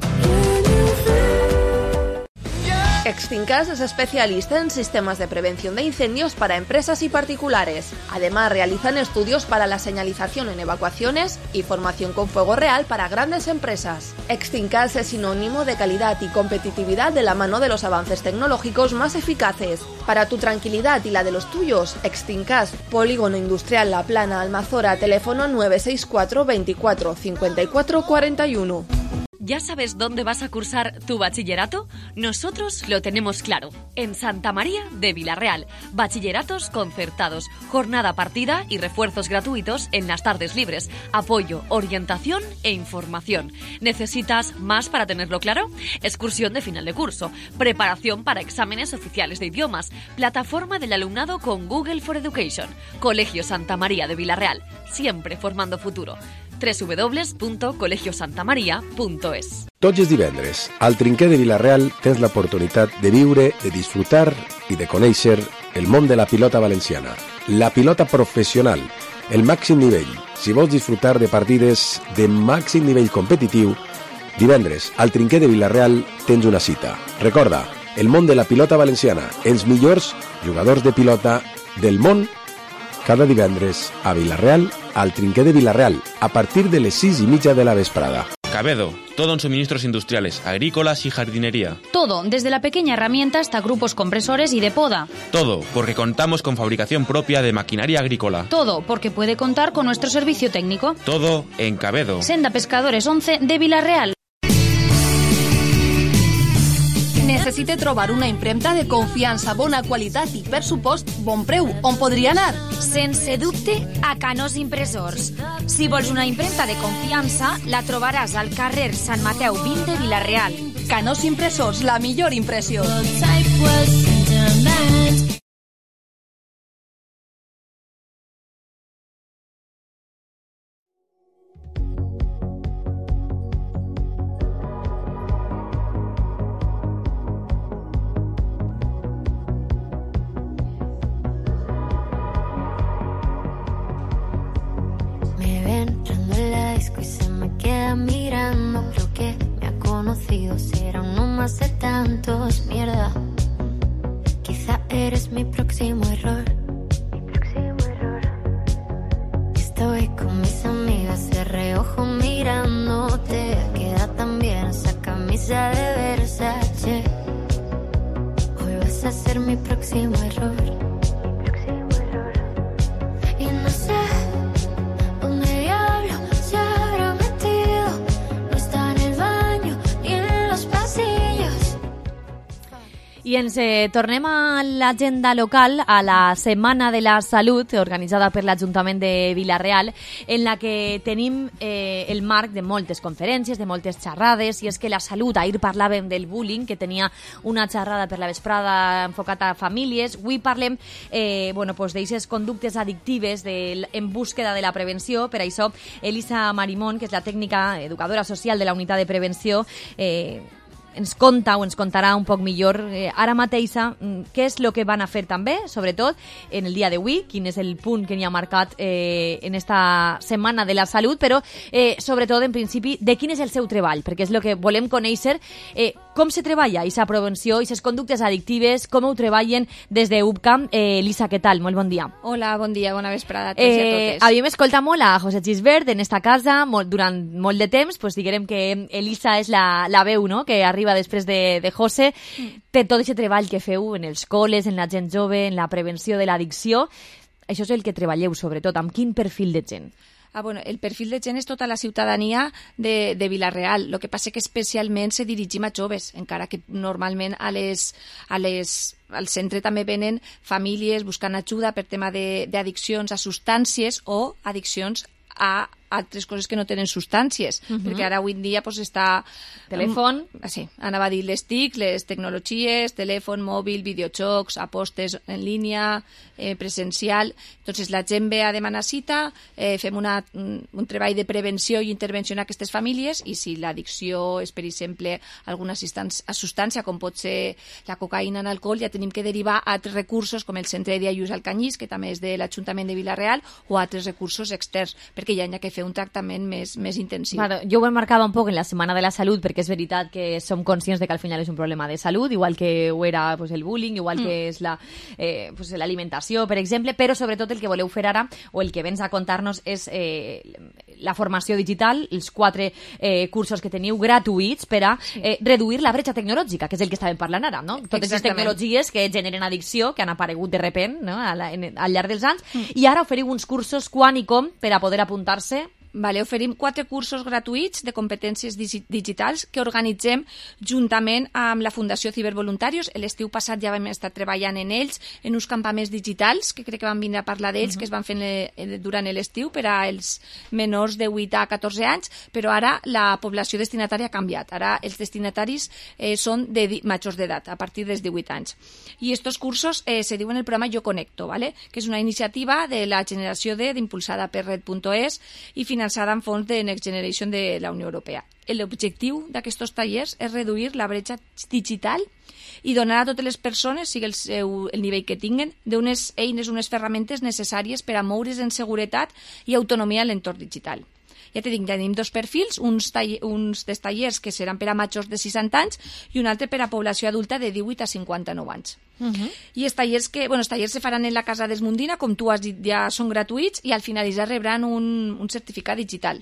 Extincas es especialista en sistemas de prevención de incendios para empresas y particulares. Además, realizan estudios para la señalización en evacuaciones y formación con fuego real para grandes empresas. Extincas es sinónimo de calidad y competitividad de la mano de los avances tecnológicos más eficaces. Para tu tranquilidad y la de los tuyos, Extincas, Polígono Industrial La Plana, Almazora, teléfono 964 24 54 41.
¿Ya sabes dónde vas a cursar tu bachillerato? Nosotros lo tenemos claro. En Santa María de Vila-real. Bachilleratos concertados, jornada partida y refuerzos gratuitos en las tardes libres. Apoyo, orientación e información. ¿Necesitas más para tenerlo claro? Excursión de final de curso, preparación para exámenes oficiales de idiomas, plataforma del alumnado con Google for Education. Colegio Santa María de Vila-real. Siempre formando futuro. www.colegiosantamaria.es.
Tots els divendres, al Trinquer de Vila-real tens l'oportunitat de viure, de disfrutar i de conèixer el món de la pilota valenciana. La pilota professional, el màxim nivell. Si vols disfrutar de partides de màxim nivell competitiu, divendres, al Trinquer de Vila-real tens una cita. Recorda, el món de la pilota valenciana, els millors jugadors de pilota del món, cada divendres a Vila-real, al Trinquer de Vila-real, a partir de les 6:30 de la vesprada.
Cabedo, todo en suministros industriales, agrícolas y jardinería.
Todo, desde la pequeña herramienta hasta grupos compresores y de poda.
Todo, porque contamos con fabricación propia de maquinaria agrícola.
Todo, porque puede contar con nuestro servicio técnico.
Todo en Cabedo.
Senda Pescadores 11 de Vila-real.
Necessite trobar una impremta de confiança, bona qualitat i, per supost, bon preu. On podria anar?
Sense dubte, a Canós Impressors. Si vols una impremta de confiança, la trobaràs al carrer Sant Mateu 20 de Vila-real.
Canós Impressors, la millor impressió.
Y se me queda mirando. Creo que me ha conocido. Será uno más de tantos. Mierda. Quizá eres mi próximo error. Estoy con mis amigas de reojo mirándote. Queda tan bien esa camisa de Versace. Hoy vas a ser mi próximo error. Y no sé dónde diablo se habrá metido. No está en el baño ni en los pasillos.
I ens tornem a l'agenda local, a la Setmana de la Salut, organitzada per l'Ajuntament de Vila-real, en la que tenim el marc de moltes conferències, de moltes xerrades, i és que la salut, ahir parlàvem del bullying, que tenia una xerrada per la vesprada enfocat a famílies, avui parlem d'aixes conductes addictives en búsqueda de la prevenció. Per això, Elisa Marimón, que és la tècnica educadora social de la unitat de prevenció, ens conta o ens contarà un poc millor ara mateixa què és el que van a fer també, sobretot en el dia d'avui, quin és el punt que n'hi ha marcat en esta Setmana de la Salut, però sobretot, en principi, de quin és el seu treball, perquè és el que volem conèixer, com se treballa aquesta prevenció, aquestes conductes addictives, com ho treballen des de UPCAM. Lisa, què tal? Molt bon dia.
Hola, bon dia, bona vesprada a tots i a totes.
Havíem escoltat molt a José Gisbert en esta casa durant molt de temps, pues diguem que Elisa és la veu, no?, que arriba després de José. Té tot aquest treball que feu en els col·les, en la gent jove, en la prevenció de l'addicció. Això és el que treballeu, sobretot. Amb quin perfil de gent?
El perfil de gent és tota la ciutadania de Vila-real. El que passa que especialment se dirigim a joves, encara que normalment al centre també venen famílies buscant ajuda per tema d'addiccions a substàncies o addiccions a altres coses que no tenen substàncies, perquè ara avui en dia està...
Telèfon.
Sí, anava a dir les TIC, les tecnologies, telèfon, mòbil, videojocs, apostes en línia, presencial. Entonces la gent ve a demanar cita, fem un treball de prevenció i intervenció en aquestes famílies, i si l'addicció és, per exemple, alguna substància, com pot ser la cocaïna en alcohol, ja tenim que derivar a altres recursos, com el Centre de Dia Lluís Alcanyís, que també és de l'Ajuntament de Vila-real, o altres recursos externs, perquè ja n'hi ha que fer un tractament més intensiu.
Claro, jo ho emmarcava un poc en la Setmana de la Salut, perquè és veritat que som conscients de que al final és un problema de salut, igual que ho era el bullying, igual que és l'alimentació, per exemple, però sobretot el que voleu fer ara, o el que vens a contar-nos, és la formació digital, els 4 cursos que teniu gratuïts per a reduir la bretxa tecnològica, que és el que estàvem parlant ara, no? Totes les tecnologies que generen addicció, que han aparegut de repent, no?, al llarg dels anys, i ara oferiu uns cursos quan i com per a poder apuntar-se.
Oferim 4 cursos gratuïts de competències digitals que organitzem juntament amb la Fundació Cibervoluntarios. L'estiu passat ja vam estar treballant en ells, en uns campaments digitals, que crec que van vindre a parlar d'ells, que es van fer durant l'estiu per als menors de 8 a 14 anys, però ara la població destinatària ha canviat. Ara els destinataris són de majors d'edat, a partir dels 18 anys. I estos cursos se diuen el programa Jo Conecto, que és una iniciativa de la generació d'impulsada per Red.es i finançada amb fons de Next Generation de la Unió Europea. L'objectiu d'aquests tallers és reduir la bretxa digital i donar a totes les persones, sigui el nivell que tinguen, d'unes eines, unes ferramentes necessàries per a moure's en seguretat i autonomia en l'entorn digital. Ja t'he dit, tenim 2 perfils, uns dels tallers que seran per a majors de 60 anys i un altre per a població adulta de 18 a 59 anys. I els tallers se faran en la Casa d'Esmundina, com tu has dit, ja són gratuïts, i al finalitzar rebran un certificat digital.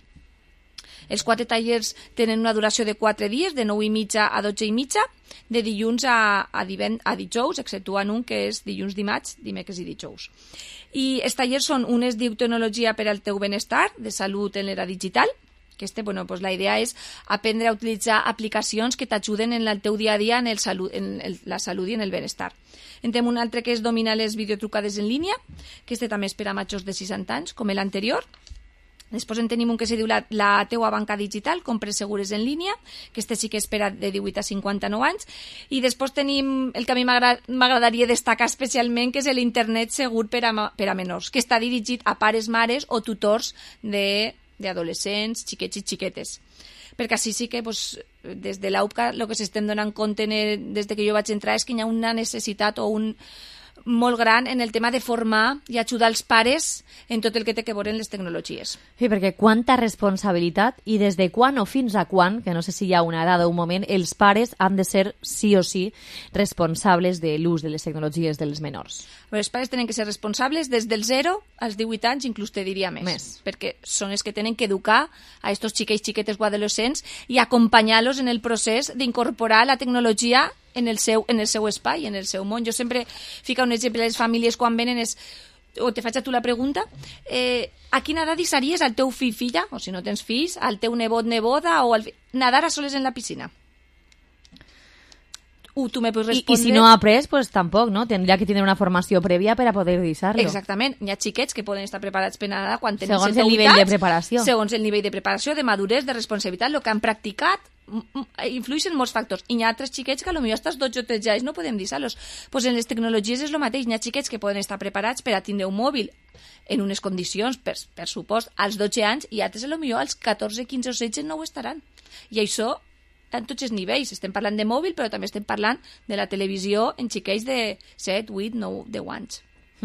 Els 4 tallers tenen una duració de 4 dies, de 9:30 a 12:30, de dilluns a dijous, exceptuant un que és dilluns, dimarts, dimecres i dijous. I els tallers són un es diu Tecnologia per al teu benestar, de salut en l'era digital, que la idea és aprendre a utilitzar aplicacions que t'ajuden en el teu dia a dia en la salut i en el benestar. En tenim un altre que és dominar les videotrucades en línia, que també és per a majors de 60 anys, com l'anterior. Després en tenim un que se diu la teua banca digital, compres segures en línia, que sí que és per a de 18 a 59 anys. I després tenim el que a mi m'agradaria destacar especialment, que és l'internet segur per a menors, que està dirigit a pares, mares o tutors d'adolescents, xiquets i xiquetes. Perquè així sí que des de l'AUPCA el que s'estem donant compte des que jo vaig entrar és que hi ha una necessitat o un molt gran en el tema de formar i ajudar els pares en tot el que té que veure en les tecnologies.
Sí, perquè quanta responsabilitat i des de quan o fins a quan, que no sé si hi ha una edat o un moment, els pares han de ser sí o sí responsables de l'ús de les tecnologies dels menors.
Els pares tenen que ser responsables des del 0 als 18 anys, inclús te diria més. Perquè són els que tenen que educar a estos xiquets, xiquetes o adolescents i acompanyar-los en el procés d'incorporar la tecnologia en el seu espai, en el seu món. Jo sempre fico un exemple a les famílies quan venen o te faig a tu la pregunta, a quina edat deixaries al teu fill, filla, o si no tens fills, al teu nebot, neboda, o nadar a soles en la piscina?
tú me puedes respondre...
Y si no ha après, pues tampoc, no? Tendría que tener una formació prèvia per a poder deixar-lo.
Exactament. Hi ha xiquets que poden estar preparats per nedar quan tenen
segons el nivell de preparació.
Segons el nivell de preparació, de madurez, de responsabilitat, el que han practicat, influeixen molts factors. I hi ha altres xiquets que potser hasta els 12 o 13 anys no podem deixar-los. Pues en les tecnologies és el mateix. Hi ha xiquets que poden estar preparats per a tindre un mòbil en unes condicions, per supost, als 12 anys, i altres potser als 14, 15 o 16 no ho estaran. I això en tots els nivells. Estem parlant de mòbil, però també estem parlant de la televisió en xiquets de 7, 8, 9, 10 anys.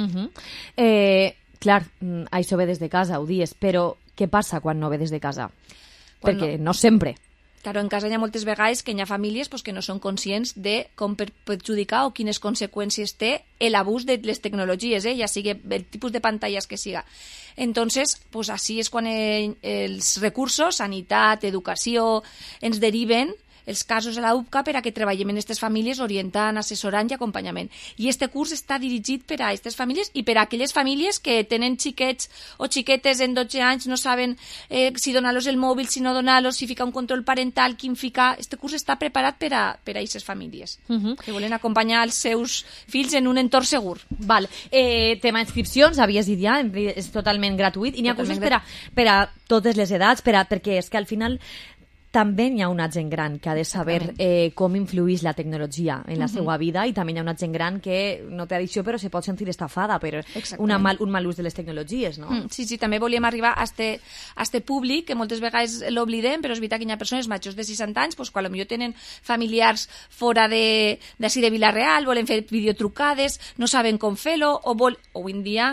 Clar, això ve des de casa, ho dies, però què passa quan no ve des de casa? Perquè no sempre.
Claro, en casa hi ha moltes vegades que hi ha famílies que no són conscients de com perjudicar o quines conseqüències té l'abús de les tecnologies, ja sigui el tipus de pantalles que siga. Entonces, pues així és quan els recursos, sanitat, educació, ens deriven els casos a la UPCA per a que treballem en aquestes famílies orientant, assessorant i acompanyament. I este curs està dirigit per a aquestes famílies i per a aquelles famílies que tenen xiquets o xiquetes en 12 anys, no saben si donar-los el mòbil, si no donar-los, si ficar un control parental, quin ficar... Este curs està preparat per a aquestes famílies que volen acompanyar els seus fills en un entorn segur.
Val. Tema inscripcions, havies dit ja, és totalment gratuït i n'hi ha cursos per a totes les edats, perquè és que al final també hi ha una gent gran que ha de saber com influeix la tecnologia en la seva vida i també hi ha una gent gran que no té addicció però se pot sentir estafada per un mal ús de les tecnologies, no?
Sí, també volíem arribar a este públic que moltes vegades l'oblidem, però és veritat que hi ha persones majors de 60 anys que potser tenen familiars fora d'ací de Vila-real, volen fer videotrucades, no saben com fer-lo, o avui en dia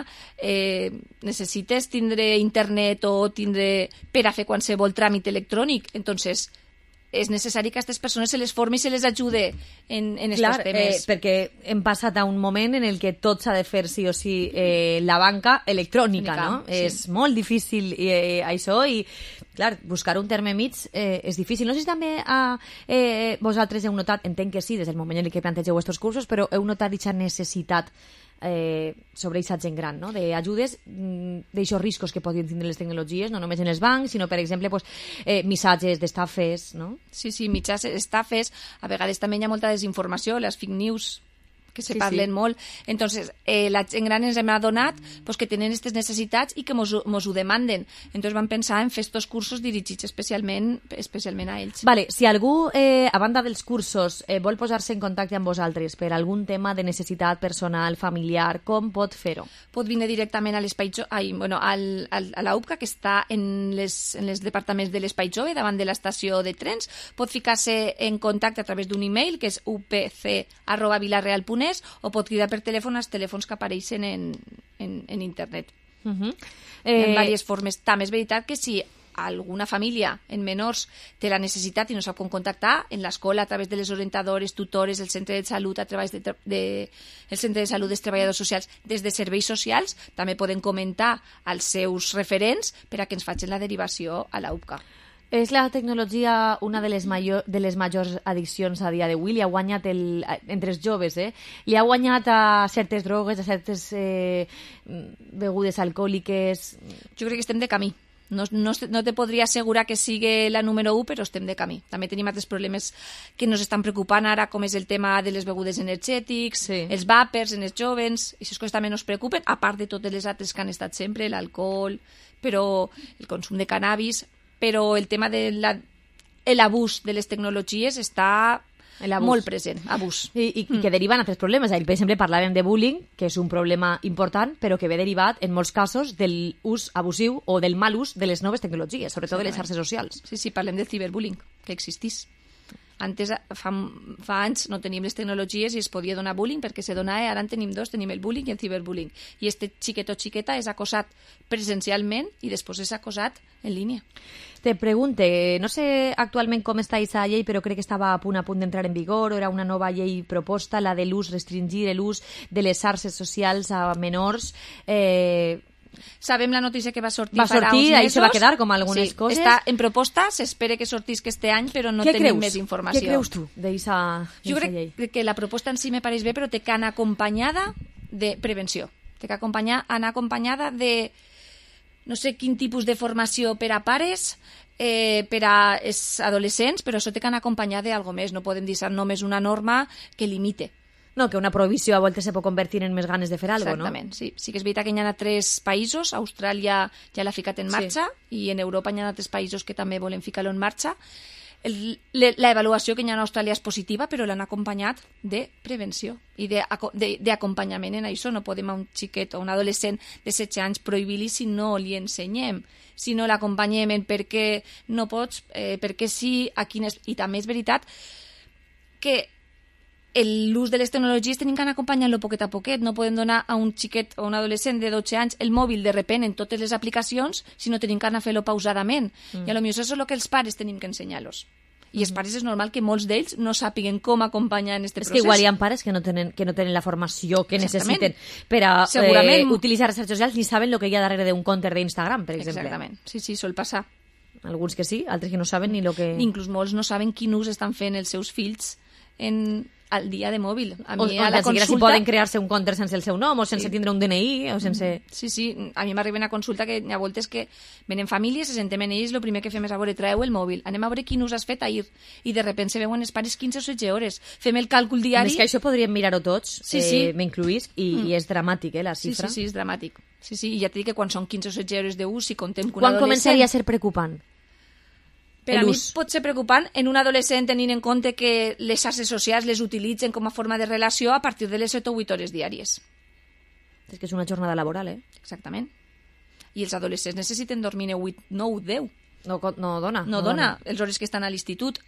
necessites tindre internet o tindre per a fer qualsevol tràmit electrònic, entonces és necessari que a aquestes persones se les formi i se les ajude en aquests temes.
Perquè hem passat a un moment en el que tot s'ha de fer sí o sí la banca electrònica, no? Sí. És molt difícil això i, clar, buscar un terme mig és difícil. No sé si també vosaltres heu notat, entenc que sí, des del moment en què plantegeu aquests cursos, però heu notat aquesta necessitat sobre aquesta gent gran, no? D'ajudes d'aixòs riscos que podien tindre les tecnologies, no només en els bancs, sinó, per exemple, missatges d'estafes, no?
Sí, missatges d'estafes, a vegades també hi ha molta desinformació, les fake news que se parlen molt. Entonces, la gent gran ens hem adonat que tenen aquestes necessitats i que mos ho demanden. Entonces vam pensar en fer estos cursos dirigits especialment a ells.
Vale, si algú, a banda dels cursos, vol posar-se en contacte amb vosaltres per algun tema de necessitat personal, familiar, com pot fer-ho?
Pot venir directament a l'espai a la UPCA, que està en els departaments de l'espai jove, davant de l'estació de trens. Pot ficar-se en contacte a través d'un email, que és upc@vilareal.net, o pot cridar per telèfon als telèfons que apareixen en internet. En diverses formes. També és veritat que si alguna família en menors té la necessitat i no sap com contactar, en l'escola, a través de les orientadores, tutores, el centre de salut, a través el centre de salut dels treballadors socials, des de serveis socials, també poden comentar als seus referents per a que ens facin la derivació a la UPCA.
És la tecnologia una de les majors addiccions a dia d'avui? Li ha guanyat entre els joves, li ha guanyat a certes drogues, a certes begudes alcohòliques?
Jo crec que estem de camí. No te podria assegurar que sigui la número 1, però estem de camí. També tenim altres problemes que ens estan preocupant ara, com és el tema de les begudes energètics, els vàpers en els joves, i aquestes coses també ens preocupen, a part de totes les altres que han estat sempre, l'alcohol, però el consum de cannabis, però el tema de l'abús de les tecnologies està molt present, abús.
I que deriva en altres problemes. Ahir, per exemple, parlàvem de bullying, que és un problema important, però que ve derivat, en molts casos, del ús abusiu o del mal ús de les noves tecnologies, sobretot de les xarxes socials.
Sí, parlem de ciberbullying, que existís. Antes, fa anys, no teníem les tecnologies i es podia donar bullying perquè se donava, ara en tenim dos, tenim el bullying i el ciberbullying. I este xiquet o xiqueta és acosat presencialment i després és acosat en línia.
Te pregunte, no sé actualment com està aquesta llei, però crec que estava a punt d'entrar en vigor, o era una nova llei proposta, la de l'ús, restringir l'ús de les xarxes socials a menors.
Sabem la notícia que va sortir
fa uns mesos. Ahí se va quedar, com algunes coses.
Està en proposta, s'espera que sortís aquest any, però no tenim més informació.
Què creus tu d'aquesta llei?
Jo crec que la proposta en si me pareix bé, però té que anar acompanyada de prevenció. Té que anar acompanyada de
no sé quin tipus de formació per a pares, per a adolescents, però això té que anar acompanyat d'algo més. No podem deixar només una norma que limite.
No, que una prohibició a voltes se pot convertir en més ganes de fer alguna cosa, no?
Exactament, sí. Sí que és veritat que hi ha 3 països, Austràlia ja l'ha ficat en marxa, i en Europa hi ha 3 països que també volen ficar-lo en marxa. L'avaluació que hi ha en Austràlia és positiva, però l'han acompanyat de prevenció i d'acompanyament en això. No podem a un xiquet o un adolescent de 16 anys prohibir-li si no li ensenyem, si no l'acompanyem en per què no pots, per què sí, a quines... I també és veritat que l'ús de les tecnologies tenim que anar acompanyant-lo poquet a poquet. No podem donar a un xiquet o un adolescent de 12 anys el mòbil de repent en totes les aplicacions, sinó tenim que anar a fer-lo pausadament. I a lo millor això és el que els pares tenim que ensenyar-los. I els pares és normal que molts d'ells no sàpiguen com acompanyar en aquest procés.
És que igual hi ha pares que no tenen la formació que necessiten per a utilitzar les xarxes socials ni saben el que hi ha darrere d'un compte d'Instagram, per exemple.
Exactament. Sí, sol passar.
Alguns que sí, altres que no saben ni el que...
Inclús molts no saben quin ús estan fent els seus fills al dia de mòbil. A mi
a la consulta... si poden crear-se un compte sense el seu nom o sense tindre un DNI o sense...
Sí, a mi m'arriba una consulta que hi ha voltes que venen famílies, se sentem en ells, el primer que fem és a veure, traeu el mòbil, anem a veure quin ús has fet ahir, i de repente se veuen els pares 15 o 16 hores. Fem el càlcul diari...
Més que això podríem mirar-ho tots, m'incluïsc, i és dramàtic, la xifra.
Sí, és dramàtic. Sí, i ja t'he dit que quan són 15 o 16 hores d'ús, si contem que un
adolescent... Quan començaria a ser preocupant?
Per a mi pot ser preocupant en un adolescent tenint en compte que les xarxes socials les utilitzen com a forma de relació a partir de les 7 o 8 hores diàries.
És que és una jornada laboral,
Exactament. I els adolescents necessiten dormir 8, 9, 10.
No dona.
No dona. Els hores que estan a l'institut,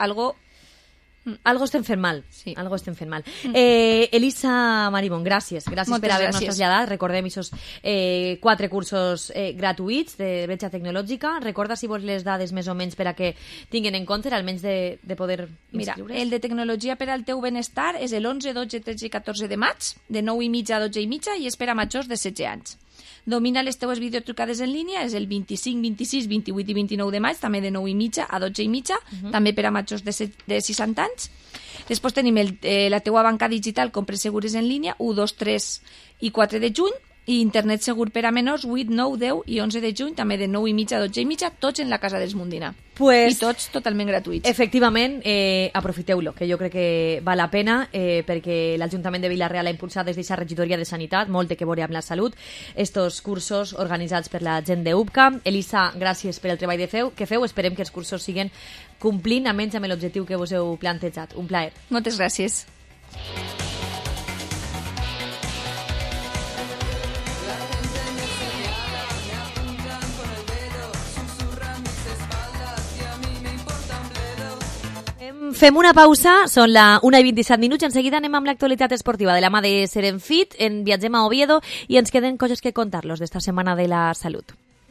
Algo estem fent mal. Sí. Algo estem fent mal. Elisa Marimón, gràcies. Gràcies per haver-nos traslladat. Recordem aquests 4 cursos gratuïts de bretxa tecnològica. Recorda si vols les dades més o menys per a que tinguin en compte, almenys de poder inscriure.
Mira, el de tecnologia per al teu benestar és el 11, 12, 13 i 14 de maig, de 9:30 a 12:30, i és per a majors de 16 anys. Domina les teues videotrucades en línia, és el 25, 26, 28 i 29 de maig, també de 9:30 a 12:30, també per a majors de 60 anys. Després tenim la teua banca digital, compres segures en línia, 1, 2, 3 i 4 de juny, i internet segur per a menors, 8, 9, 10 i 11 de juny, també de 9:30 a 12:30, tots en la Casa dels Mundina. I tots totalment gratuïts.
Efectivament, aprofiteu-lo, que jo crec que val la pena, perquè l'Ajuntament de Vila-real ha impulsat des d'aquesta regidoria de Sanitat, molt té que veure amb la salut, estos cursos organitzats per la gent d'UPCA. Elisa, gràcies per el treball que feu. Esperem que els cursos siguen complint almenys amb l'objectiu que vos heu plantejat. Un plaer.
Moltes gràcies.
Fem una pausa, són la 1:27, en seguida anem amb l'actualitat esportiva de la mà de Serenfit, viatgem a Oviedo i ens queden coses que contar-los d'esta setmana de la salut.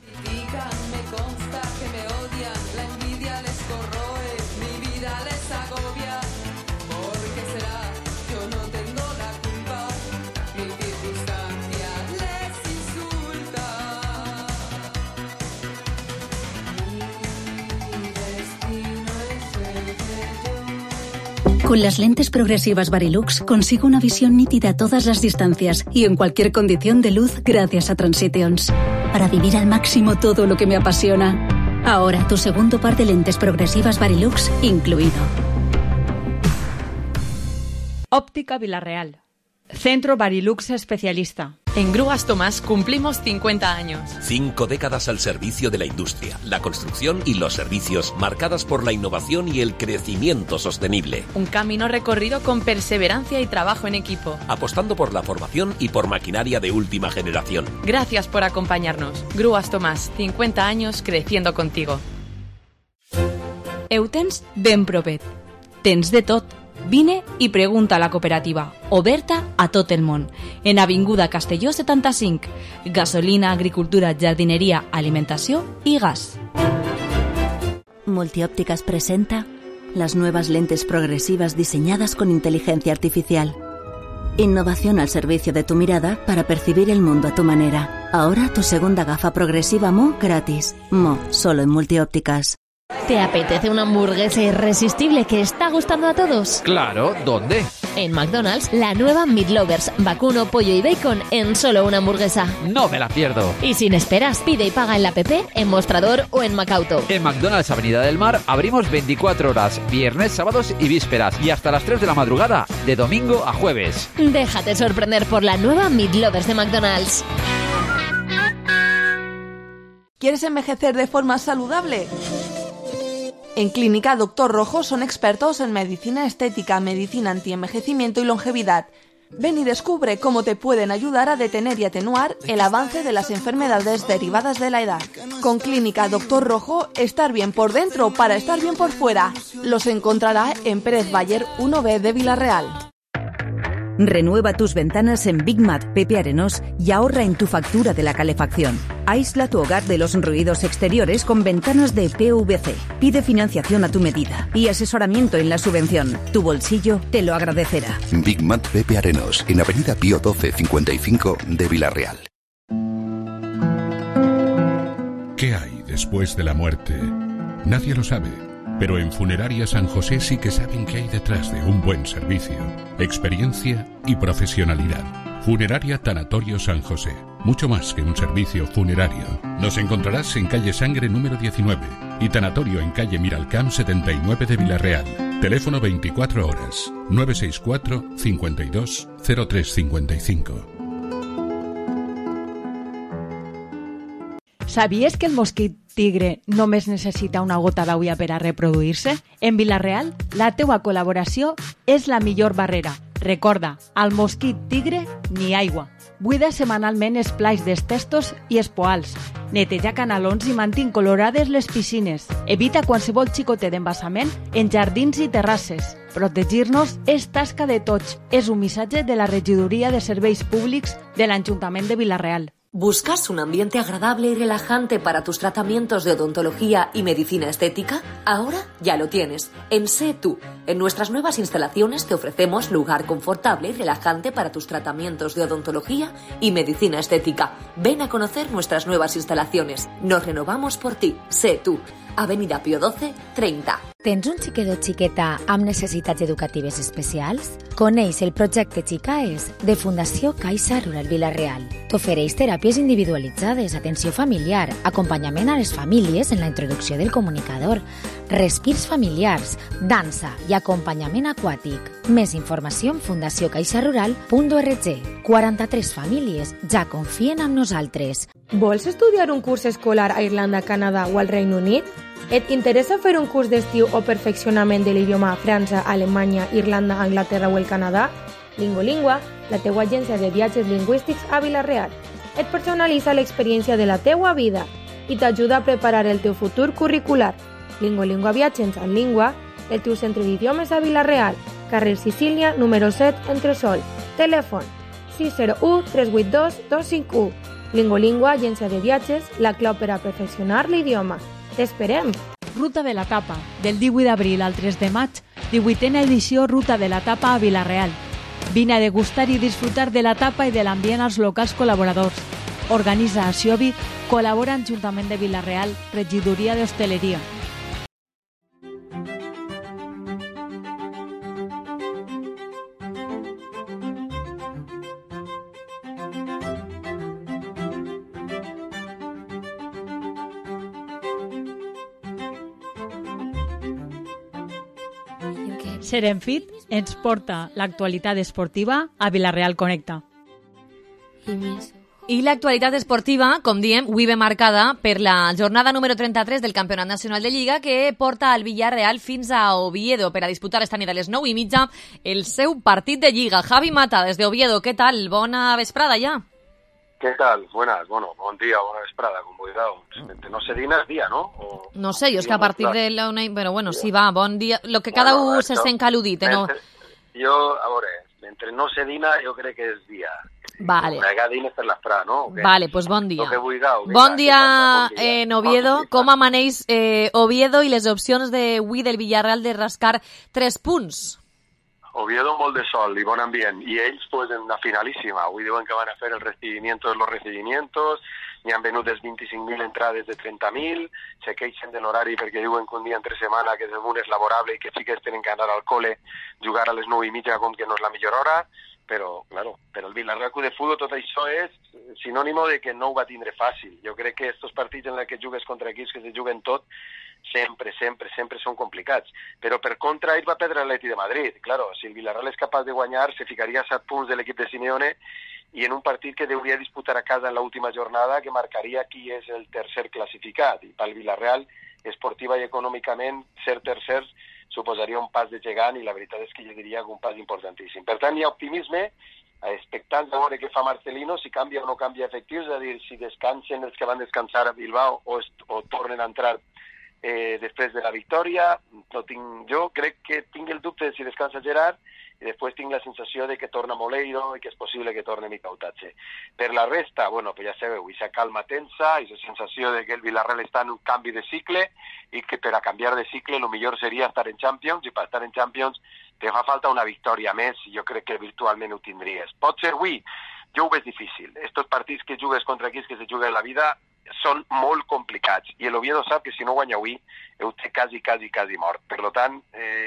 Con las lentes progresivas Varilux consigo una visión nítida a todas las distancias y en cualquier condición de luz gracias a Transitions. Para vivir al máximo todo lo que me apasiona. Ahora tu segundo par de lentes progresivas Varilux incluido.
Óptica Vila-real. Centro Varilux especialista.
En Grúas Tomás cumplimos 50 años.
5 décadas al servicio de la industria, la construcción y los servicios, marcadas por la innovación y el crecimiento sostenible.
Un camino recorrido con perseverancia y trabajo en equipo.
Apostando por la formación y por maquinaria de última generación.
Gracias por acompañarnos. Grúas Tomás, 50 años creciendo contigo.
Eutens ben propet. Tens de tot. Vine i pregunta a la cooperativa, oberta a tot el món, en Avinguda Castelló 75, gasolina, agricultura, jardineria, alimentació y gas.
Multiópticas presenta las nuevas lentes progresivas diseñadas con inteligencia artificial. Innovación al servicio de tu mirada para percibir el mundo a tu manera. Ahora tu segunda gafa progresiva Mo gratis. Mo, solo en Multiópticas.
¿Te apetece una hamburguesa irresistible que está gustando a todos?
Claro, ¿dónde?
En McDonald's, la nueva Meat Lovers, vacuno, pollo y bacon en solo una hamburguesa.
No me la pierdo.
Y sin esperas, pide y paga en la app, en Mostrador o en Macauto.
En McDonald's Avenida del Mar abrimos 24 horas, viernes, sábados y vísperas, y hasta las 3 de la madrugada, de domingo a jueves.
Déjate sorprender por la nueva Meat Lovers de McDonald's.
¿Quieres envejecer de forma saludable? En Clínica Dr. Rojo son expertos en medicina estética, medicina antienvejecimiento y longevidad. Ven y descubre cómo te pueden ayudar a detener y atenuar el avance de las enfermedades derivadas de la edad. Con Clínica Dr. Rojo, estar bien por dentro para estar bien por fuera. Los encontrará en Pérez Bayer 1B de Villarreal.
Renueva tus ventanas en Big Mat Pepe Arenós y ahorra en tu factura de la calefacción. Aísla tu hogar de los ruidos exteriores con ventanas de PVC. Pide financiación a tu medida y asesoramiento en la subvención. Tu bolsillo te lo agradecerá.
Big Mat Pepe Arenós, en Avenida Pío 12 55 de Villarreal.
¿Qué hay después de la muerte? Nadie lo sabe. Pero en Funeraria San José sí que saben qué hay detrás de un buen servicio, experiencia y profesionalidad. Funeraria Tanatorio San José. Mucho más que un servicio funerario. Nos encontrarás en calle Sangre número 19 y Tanatorio en calle Miralcamp 79 de Villarreal. Teléfono 24 horas 964 52 0355.
¿Sabies que el mosquit tigre només necessita una gota d'aigua per a reproduir-se? En Villarreal, la teua col·laboració és la millor barrera. Recorda, al mosquit tigre, ni aigua. Buida setmanalment els plats dels testos i els poals. Neteja canalons i mantén colorades les piscines. Evita qualsevol xicotet d'embassament en jardins i terrasses. Protegir-nos és tasca de tots. És un missatge de la Regidoria de Serveis Públics de l'Ajuntament de Villarreal.
¿Buscas un ambiente agradable y relajante para tus tratamientos de odontología y medicina estética? Ahora ya lo tienes. En Sé Tú. En nuestras nuevas instalaciones te ofrecemos lugar confortable y relajante para tus tratamientos de odontología y medicina estética. Ven a conocer nuestras nuevas instalaciones. Nos renovamos por ti. Sé Tú. Avenida Pío 12, 30.
Tens un xiquet o xiqueta amb necessitats educatives especials? Coneix el projecte Xicaes de Fundació Caixa Rural Villarreal. T'ofereix teràpies individualitzades, atenció familiar, acompanyament a les famílies en la introducció del comunicador, respirs familiars, dansa i acompanyament aquàtic. Més informació en fundaciocaixarural.org. 43 famílies ja confien en nosaltres.
Vols estudiar un curs escolar a Irlanda, Canadà o al Regne Unit? Et interessa fer un curs d'estiu o perfeccionament de l'idioma a França, Alemanya, Irlanda, Anglaterra o el Canadà? Lingolingua, la teua agència de viatges lingüístics a Villarreal. Et personalitza l'experiència de la teua vida i t'ajuda a preparar el teu futur curricular. Lingolingua Viatges en Língua, el teu centre d'idiomes a Villarreal, carrer Sicília, número 7, Entresol. Telèfon 601 382 251. Lingolingua, agència de viatges, la clau per a perfeccionar l'idioma. T'esperem!
Ruta de la Tapa, del 18 d'abril al 3 de maig, 18a edició Ruta de la Tapa a Villarreal. Vine a degustar i disfrutar de la tapa i de l'ambient als locals col·laboradors. Organitza Aciobi, col·labora en Ajuntament de Villarreal, Regidoria d'Hostaleria. Serenfit ens porta l'actualitat esportiva a Villarreal Connecta.
I l'actualitat esportiva, com diem, avui ve marcada per la jornada número 33 del Campionat Nacional de Lliga que porta el Villarreal fins a Oviedo per a disputar esta nit a les 9:30 el seu partit de Lliga. Javi Mata, des de Oviedo, què tal? Bona vesprada ja.
¿Qué tal? Buenas, bueno, buen día, buena vesprada, con cuidado. No sé, dinas día, ¿no? O,
no sé, jo és que a partir de la una... Però bueno, sí, va, bon dia. Lo que cada un se sent caludit, no?
Jo, a veure, entre no sé dina, jo crec que és dia.
Vale.
Cada dina per l'esprà, no?
Vale, pues bon dia.
Vulgueu,
bon dia en Oviedo. Com amaneix Oviedo i les opcions d'avui del Villarreal de rascar 3 punts?
Oviedo molt de sol i bon ambient, i ells pues, en una finalíssima. Avui diuen que van a fer el recibimiento de los recibimientos, n'hi han venut des 25.000 entrades de 30.000, se queixen de l'horari perquè diuen que un dia entre setmana que el és laborable i que sí que tenen que anar al col·le, jugar a les 9:30 com que no és la millor hora, però, claro, per al Villarreal Club de Futbol tot això és sinònimo de que no ho va tindre fàcil. Jo crec que estos partits en què jugues contra equips que se juguen tot sempre són complicats. Però per contra ell va perdre l'Atleti de Madrid. Claro, si el Villarreal és capaç de guanyar, se ficaria a 7 punts de l'equip de Simeone i en un partit que hauria disputar a casa en l'última jornada que marcaria qui és el tercer classificat. I pel Villarreal, esportiva i econòmicament, ser tercers suposaria un pas de gegant i la veritat és que jo diria que un pas importantíssim. Per tant, hi ha optimisme, expectants a veure què fa Marcelino, si canvia o no canvia efectius, és a dir, si descansen els que van descansar a Bilbao o tornen a entrar després de la victòria. Jo crec que tinc el dubte de si descansa Gerard i després tinc la sensació de que torna Moleiro i que és possible que torni Mica Autatge. Per la resta, bueno, pues ja sabeu, aquesta calma tensa, aquesta sensació de que el Villarreal està en un canvi de cicle i que per a canviar de cicle el millor seria estar en Champions, i per estar en Champions te fa falta una victòria més i jo crec que virtualment ho tindries. Pot ser avui, jo ho veig difícil. Estos partits que jugues contra equips que se juguen la vida són molt complicats i l'Oviedo sap que si no guanya avui ho té quasi mort. Per tant,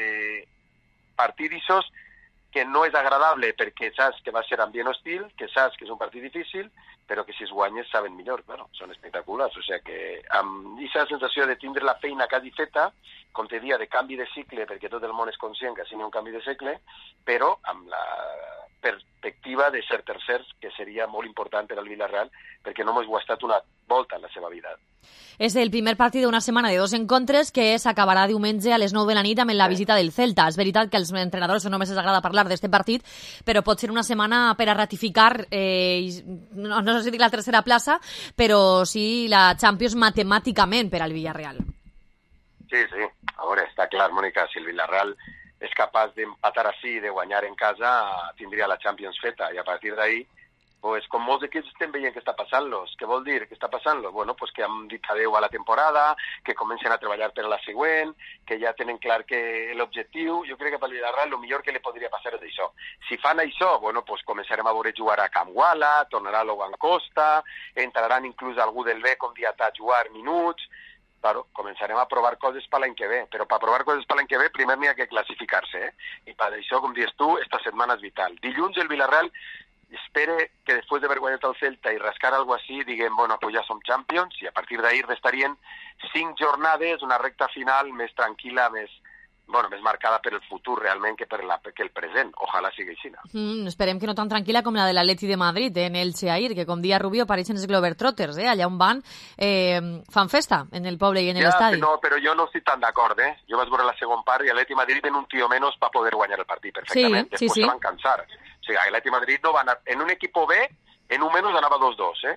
partidissos que no és agradable perquè saps que va ser ambient hostil, que saps que és un partit difícil, però que si es guanyes saben millor, bueno, són espectaculars. O sigui que amb aquesta sensació de tindre la feina quasi feta, com te dia de canvi de cicle, perquè tot el món és conscient que sigui un canvi de cicle, però amb la perspectiva de ser tercers, que seria molt important per al Villarreal, perquè no m'ho ha estat una volta en la seva vida.
És el primer partit d'una setmana de 2 encontres que s'acabarà diumenge a les 9 de la nit amb la visita del Celta. És veritat que als entrenadors només els agrada parlar d'este partit, però pot ser una setmana per a ratificar, no sé si dic la tercera plaça, però sí la Champions matemàticament per al Villarreal.
Sí. A veure, està clar, Mònica, si el Villarreal és capaç d'empatar així i de guanyar en casa, tindria la Champions feta, i a partir d'ahí, pues, com molts equips estem veient què està passant-los. Què vol dir? Què està passant-los? Bueno, pues que han dit adeu a la temporada, que comencen a treballar per a la següent, que ja tenen clar que l'objectiu, jo crec que per Villarreal el millor que li podria passar és això. Si fan això, bueno, pues començarem a veure jugar a Camp Guala, tornarà Logan Costa, entraran inclús algú del B convidat a jugar minuts. Claro, començarem a provar coses per l'any que ve, però per provar coses per l'any que ve primer n'hi ha que classificar-se, i per això, com dius tu, esta setmana és vital. Dilluns el Villarreal espere que després d'haver guanyat el Celta i rascar alguna cosa així, diguem, bueno, pues ja som Champions, i a partir d'ahir restarien 5 jornades, una recta final més tranquil·la, més marcada per el futur realment que per el present. Ojalà sigui així.
Esperem que no tan tranquil·la com la de l'Atleti de Madrid en el Cheair, que com dia Rubio pareixen els Globetrotters, allà on van fan festa en el poble i en l'estadi.
No, però jo no estic tan d'acord, Jo vaig veure la segona part i l'Atleti de Madrid en un tio menys per poder guanyar el partit perfectament. Després se van cansar. O sigui, l'Atleti de Madrid no va anar en un equip B, en un menys anava 2-2,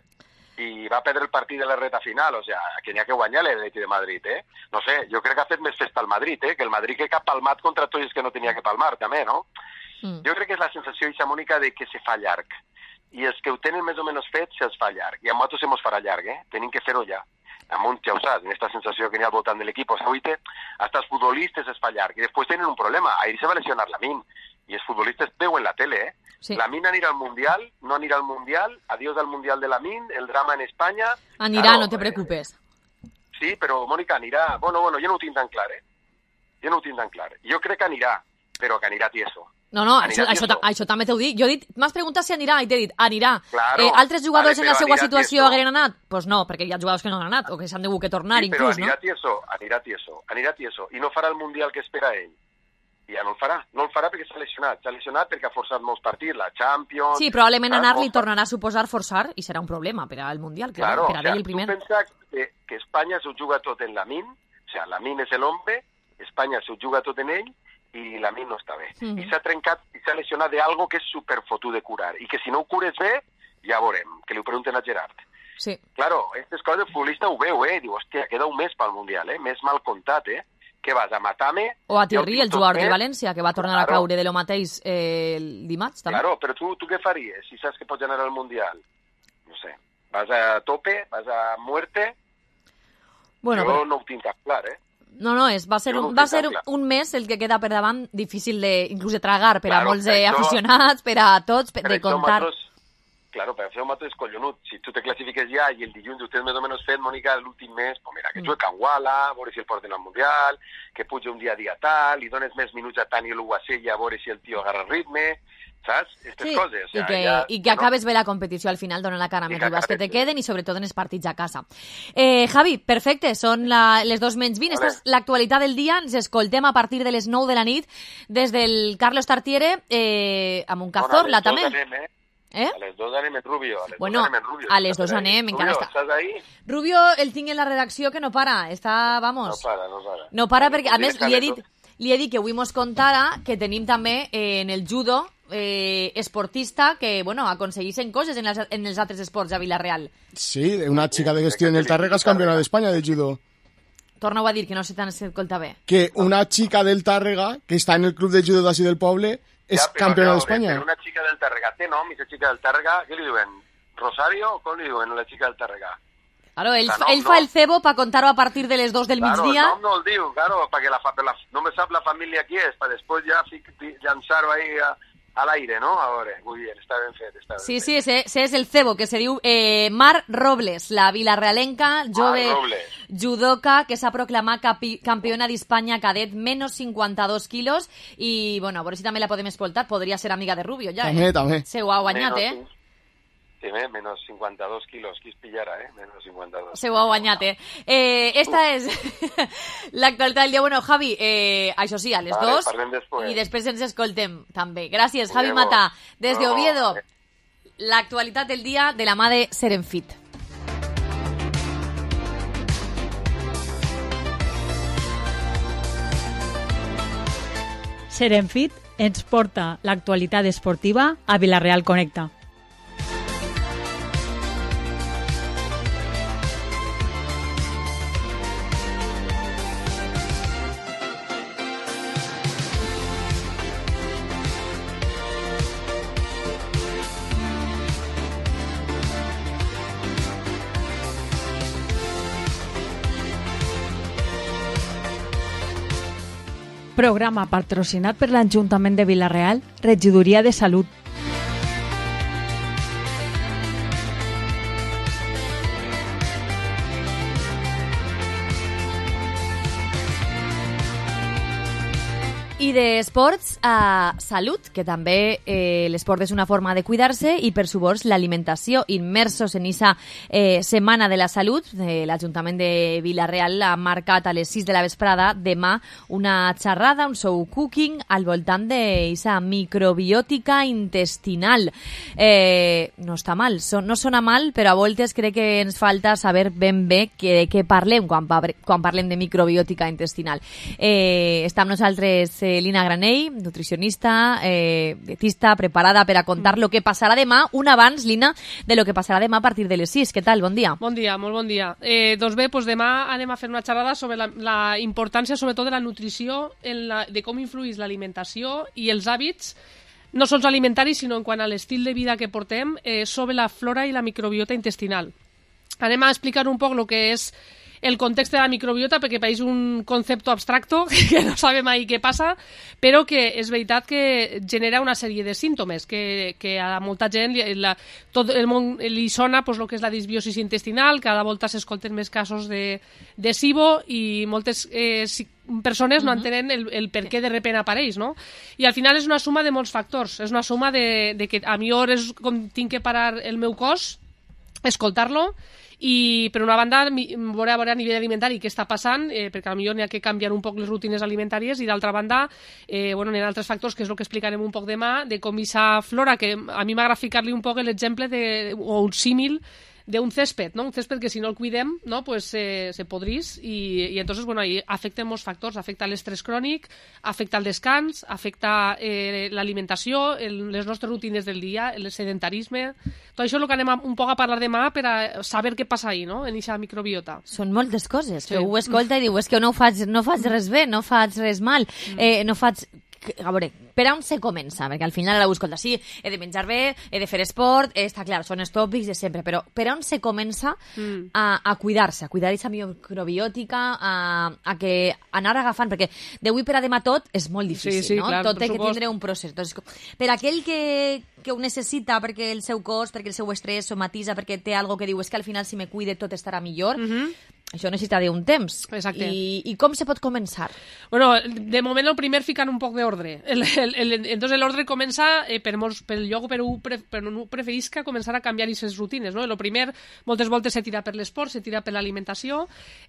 i va perdre el partit de la reta final, o sigui, que n'hi ha que guanyar l'Atleti de Madrid, No sé, jo crec que ha fet més festa al Madrid, que el Madrid que ha palmat contra tots els que no tenia que palmar, també, no? Jo crec que és la sensació, Isa Mònica, de que se fa llarg, i els que ho tenen més o menys fet se'ls fa llarg, i a nosaltres se mos farà llarg, Tenim que fer-ho ja. Amunt, ja ho saps, en aquesta sensació que n'hi ha al voltant de l'equip, o sigui, hasta els futbolistes es fa llarg, i després tenen un problema, ahir se va lesionar Lamine, i els futbolistes veuen la tele, Sí. Lamine anirà al Mundial, no anirà al Mundial, adiós al Mundial de Lamine, el drama en Espanya...
Anirà, no te preocupes.
Sí, però, Mònica, anirà... Bueno, jo no ho tinc tan clar, Jo no ho tinc tan clar. Jo crec que anirà, però que anirà tieso.
No, això també t'ho dic. Jo he dit, m'has preguntat si anirà, i t'he dit, anirà. Claro, altres jugadors en la seva situació hagueren anat? Doncs no, perquè hi ha jugadors que no han anat, o que s'han degut que tornar, inclús, no?
Però anirà tieso, i no farà el Mundial que espera ell. Ja no el farà perquè s'ha lesionat perquè ha forçat molts partits, la Champions...
Sí, probablement anar-li tornarà a suposar forçar i serà un problema per al Mundial, claro, per a ell el primer.
Tu pensa que Espanya s'ho juga tot en Lamine, o sigui, Lamine és l'home, Espanya s'ho juga tot en ell i Lamine no està bé. I s'ha trencat i s'ha lesionat d'algo que és superfotut de curar i que si no ho cures bé, ja veurem, que li ho pregunten a Gerard.
Sí.
Claro, aquestes coses el futbolista ho veu, diu, hòstia, queda un mes pel Mundial, més mal comptat, que vas a matar-me...
O a Thierry, el jugador de València, que va tornar a caure de lo mateix el dimarts, també.
Claro, però tu què faries si saps que pots anar al Mundial? No sé, vas a tope, vas a muerte...
Bueno,
jo no ho tinc tan clar,
No, va ser un mes el que queda per davant difícil inclús de tragar per a molts aficionats, per a tots, de contar.
Claro, per això mateix és collonut. Si tu te classifiques ja i el dilluns ho tens més o menys fet, Mònica, l'últim mes, pues mira, que juega Anguala, a veure si el porten al Mundial, que puja un dia a dia tal, li dones més minuts a Tani Luguasella a veure si el tio agarra el ritme, saps? Aquestes coses.
I que acabes bé la competició al final, dona la cara més rivals que te queden i sobretot en els partits a casa. Javi, perfecte, són les 2:20. Esta és l'actualitat del dia. Ens escoltem a partir de les 9 de la nit des del Carlos Tartiere amb un Cazorla, també.
A les 2 anem en Rubio.
A les 2 anem, encara està.
Estàs ahí?
Rubio el tinc en la redacció que no para. Està, vamos...
No
para perquè, a més, li he dit que avui mos contara que tenim també en el judo esportista que, bueno, aconseguissin coses en els altres esports a Villarreal.
Sí, una chica de gestión del Tàrrega és campiona d'Espanya de judo.
Torna-ho a dir, que no se t'han escoltat bé.
Que una chica del Tàrrega, que està en el club de judo d'ací del poble, és campiona d'Espanya.
Però una xica del Tàrrega té nom, i la xica del Tàrrega, què li diuen? ¿Rosario? Com li diuen a la xica del Tàrrega?
Claro, ell fa el cebo per contar-ho a partir de les 2 del migdia.
Claro, el nom no el diu, claro, perquè no me sap la família qui és, per després ja llançar-ho ahí a l'aire, ¿no? A veure, muy bien, està ben fet.
Sí, ese és el cebo, que se diu Mar Robles, la vilarrealenca, jove judoka, que s'ha proclamat campiona d'Espanya cadet, menos 52 quilos, i, bueno, a veure si també la podem escoltar, podria ser amiga de Rubio, ja,
També.
Se ho ha guanyat,
Sí, menos 52 quilos, qui es pillara, menos 52.
Se ho ha guanyat, Esta és l'actualitat del dia. Bueno, Javi, això sí, a les 2, i després ens escoltem, també. Gràcies, Javi Mata. Des de Oviedo, l'actualitat del dia de la mà de Serenfit.
Serenfit ens porta l'actualitat esportiva a Villarreal Connecta. Programa patrocinat per l'Ajuntament de Villarreal, Regidoria de Salut.
I d'esports a salut, que també l'esport és una forma de cuidar-se, i per supost l'alimentació. Immersos en aquesta Setmana de la Salut, l'Ajuntament de Villarreal ha marcat a les 6 de la vesprada demà una xerrada, un show cooking al voltant d'aquesta microbiòtica intestinal. No està mal, no sona mal, però a voltes crec que ens falta saber ben bé de què parlem quan parlem de microbiòtica intestinal. Està amb nosaltres Lina Granell, nutricionista, dietista, preparada per a contar lo que passarà demà, un abans, Lina, de lo que passarà demà a partir de les 6. Què tal? Bon dia.
Bon dia, molt bon dia. Doncs bé, demà anem a fer una xerrada sobre la importància, sobretot, de la nutrició, de com influïs l'alimentació i els hàbits, no sols alimentaris, sinó en quant a l'estil de vida que portem, sobre la flora i la microbiota intestinal. Anem a explicar un poc el que és el context de la microbiota, perquè pareix un concepte abstracto que no sabem mai què passa, però que és veritat que genera una sèrie de símptomes que a molta gent, tot el món li sona el que és la disbiosis intestinal. Cada volta s'escolten més casos de SIBO i moltes persones no entenen el per què de repent apareix, no? I al final és una suma de molts factors, és una suma de que a mi és com tinc que parar el meu cos, escoltar-lo, i per una banda veure a nivell alimentari què està passant, perquè potser n'hi ha que canviar un poc les rutines alimentàries, i d'altra banda n'hi ha altres factors, que és el que explicarem un poc demà, de com aquesta flora, que a mi m'agrada ficar-li un poc l'exemple o un símil d'un césped, ¿no? Un césped que si no el cuidem, ¿no? Pues se podrís, y entonces, bueno, ahí afecta molts factors. Afecta l'estrès crònic, afecta el descans, afecta l'alimentació, les nostres rutines del dia, el sedentarisme. Tot això és el que anem un poc a parlar demà per a saber què passa ahí, no? En aquesta microbiota.
Són moltes coses, que ho escolta i diu, és que no faig res bé, no faig res mal, no faig... a veure, per on se comença? Perquè al final ara ho escolta, sí, he de menjar bé, he de fer esport, està clar, són els tòpics de sempre, però per on se comença a cuidar-se, a cuidar aquesta microbiòtica, a que anar agafant, perquè d'avui per a demà tot és molt difícil, no?
Clar,
tot té que tindre un procés. Entonces, per aquell que ho necessita perquè el seu cos, perquè el seu estrès somatitza, perquè té algo que diu és que al final si me cuide tot estarà millor, això necessita d'un temps.
Exacte.
I com se pot començar?
Bueno, de moment el primer ficant un poc d'ordre. Entonces l'ordre comença pel lloc per on preferisca començar a canviar aquestes rutines, no? El primer, moltes voltes se tira per l'esport, se tira per l'alimentació,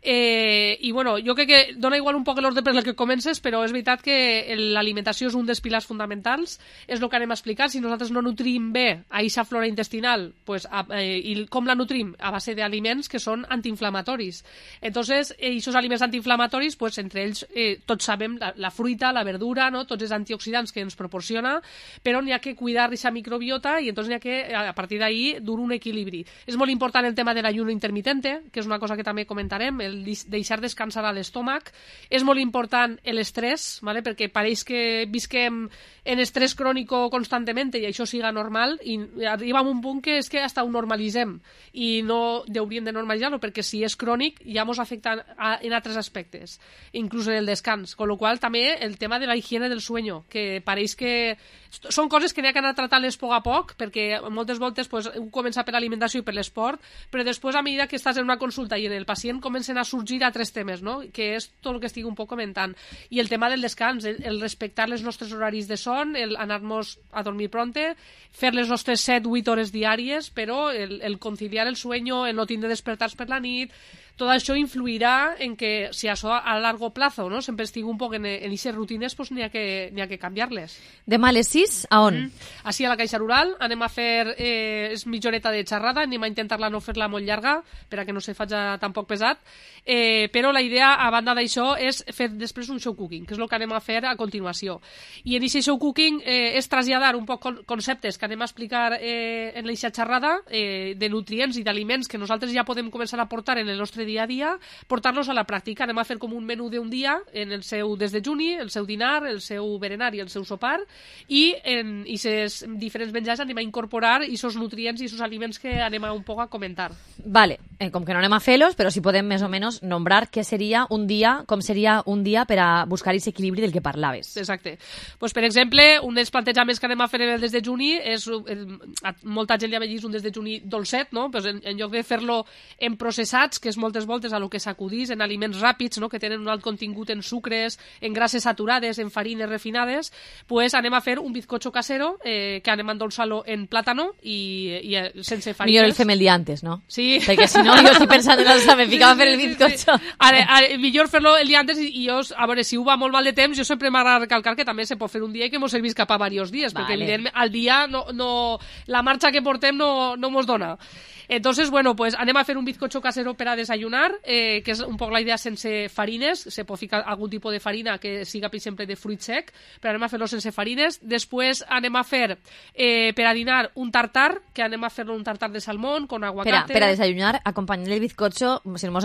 i bueno, jo crec que dona igual un poc l'ordre per el que comences, però és veritat que l'alimentació és un dels pilars fonamentals, és el que anem a explicar. Si nosaltres no nutrim bé a aquesta flora intestinal, pues, i com la nutrim? A base d'aliments que són antiinflamatoris. Entonces, esos aliments antiinflamatoris, pues, entre ells, tots sabem, la fruita, la verdura, no? Tots els antioxidants que ens proporciona, però n'hi ha que cuidar aquesta microbiota i entonces n'hi ha que, a partir d'ahí, dur un equilibri. És molt important el tema de l'ayuno intermitente, que és una cosa que també comentarem, el deixar descansar a l'estómac. És molt important l'estrès, ¿vale? Perquè pareix que visquem en estrès crònico constantment i això siga normal, i arriba a un punt que és que hasta ho normalitzem i no hauríem de normalitzar-lo, perquè si és crònic ja ens afecta en altres aspectes, inclús en el descans, con lo qual també el tema de la higiene del sueño, que pareix que són coses que n'hi ha que anar tratant-les poc a poc, perquè moltes voltes pues, un comença per l'alimentació i per l'esport, però després a mesura que estàs en una consulta i en el pacient comencen a sorgir altres temes, no? Que és tot el que estic un poc comentant. I el tema del descans, el respectar els nostres horaris de son, el anar-nos a dormir pronte, fer les nostres 7-8 hores diàries, però el conciliar el sueño, el no tindre despertars per la nit, tot això influirà en que si això a largo plazo, no? Sempre estic un poc en aquestes rutines, pues n'hi ha que canviar-les.
Demà a les 6, a on?
Així a la Caixa Rural, anem a fer mitja horeta de xerrada, anem a intentar-la no fer-la molt llarga, per a que no se faci tampoc pesat, però la idea, a banda d'això, és fer després un show cooking, que és el que anem a fer a continuació. I en aquest show cooking és traslladar un poc conceptes que anem a explicar en l'eixa xerrada, de nutrients i d'aliments que nosaltres ja podem començar a portar en el nostre dia a dia, portar-los a la pràctica. Anem a fer com un menú d'un dia en el seu desdejuni, el seu dinar, el seu berenar i el seu sopar, i en aquests diferents menjars anem a incorporar aquests nutrients i aquests aliments que anem a un poc a comentar.
Vale, com que no anem a fer-los, però si podem més o menys nombrar què seria un dia, com seria un dia per a buscar aquest equilibri del que parlaves.
Exacte. Pues, per exemple, un dels plantejaments que anem a fer en el desdejuni és, molta gent ja ha vist un desdejuni dolcet, no? Pues en lloc de fer-lo en processats, que és moltes voltes a lo que s'acudís, en aliments ràpids, no? Que tenen un alt contingut en sucres, en grasses saturades, en farines refinades, pues anem a fer un bizcocho casero, que anem a endolçar-lo en plàtano i sense farines.
Millor el fem el dia antes, no?
Sí.
Perquè si no, jo estic pensant en el me ficava a fer el bizcocho.
Millor fer-lo el dia antes i jo, a veure, si ho va molt mal de temps, jo sempre m'agrada recalcar que també se pot fer un dia i que mos servís cap a diversos dies, perquè evidentment al dia la marxa que portem no mos dona. Entonces, bueno, pues anem a fer un bizcocho casero per a desayunar, que és un poc la idea sense farines, se pot ficar algun tipus de farina que siga, per exemple, de fruit sec, però anem a fer-lo sense farines. Després anem a fer, per a dinar, un tartar, que anem a fer-lo un tartar de salmón, con aguacate.
Per a desayunar, acompanyar el bizcocho, se mos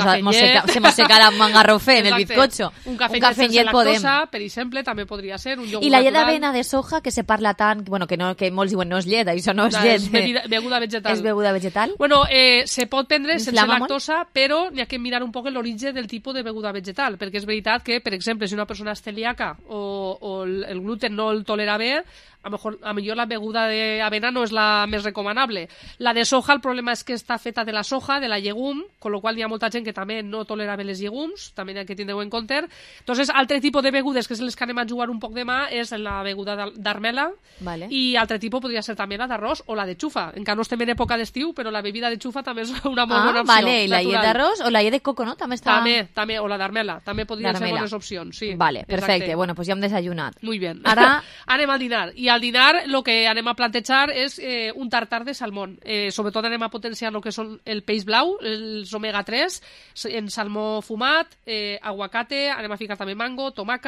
secarà un mangarrofé en el bizcocho.
Un cafè sense lactosa, per exemple, també podria ser, un iogurt
natural. I la llet
natural.
d'avena de soja, que se parla tant, bueno, que molts diuen no és llet, això no és llet.
És beguda vegetal.
És beguda vegetal.
Bueno, se pot prendre sense lactosa, però n'hi ha que mirar un poc l'origen del tipus de beguda vegetal, perquè és veritat que, per exemple, si una persona és celíaca o el gluten no el tolera bé, a millor la beguda d'avena no és la més recomanable. La de soja, el problema és que està feta de la soja, de la llegum, con lo qual hi ha molta gent que també no tolera bé les llegums, també hi ha que tindre-ho en compte. Entonces, altre tipus de begudes, que és les que anem a jugar un poc demà, és la beguda d'armela, i altre tipus podria ser també la d'arròs o la de xufa. Encara no estem en època d'estiu, però la bebida de xufa també és una molt bona opció.
Vale, i la llet d'arròs o la llet de coco, no? També està...
També, o la d'armela, també podrien ser bones opcions, sí.
Vale, perfecte, bueno, pues ja hem desayunat.
Muy bien.
Ara
anem al dinar, i al dinar el que anem a plantejar és un tartar de salmón. Sobretot anem a potenciar el que són el peix blau, els omega-3, en salmó fumat, aguacate, anem a ficar també mango, tomaca,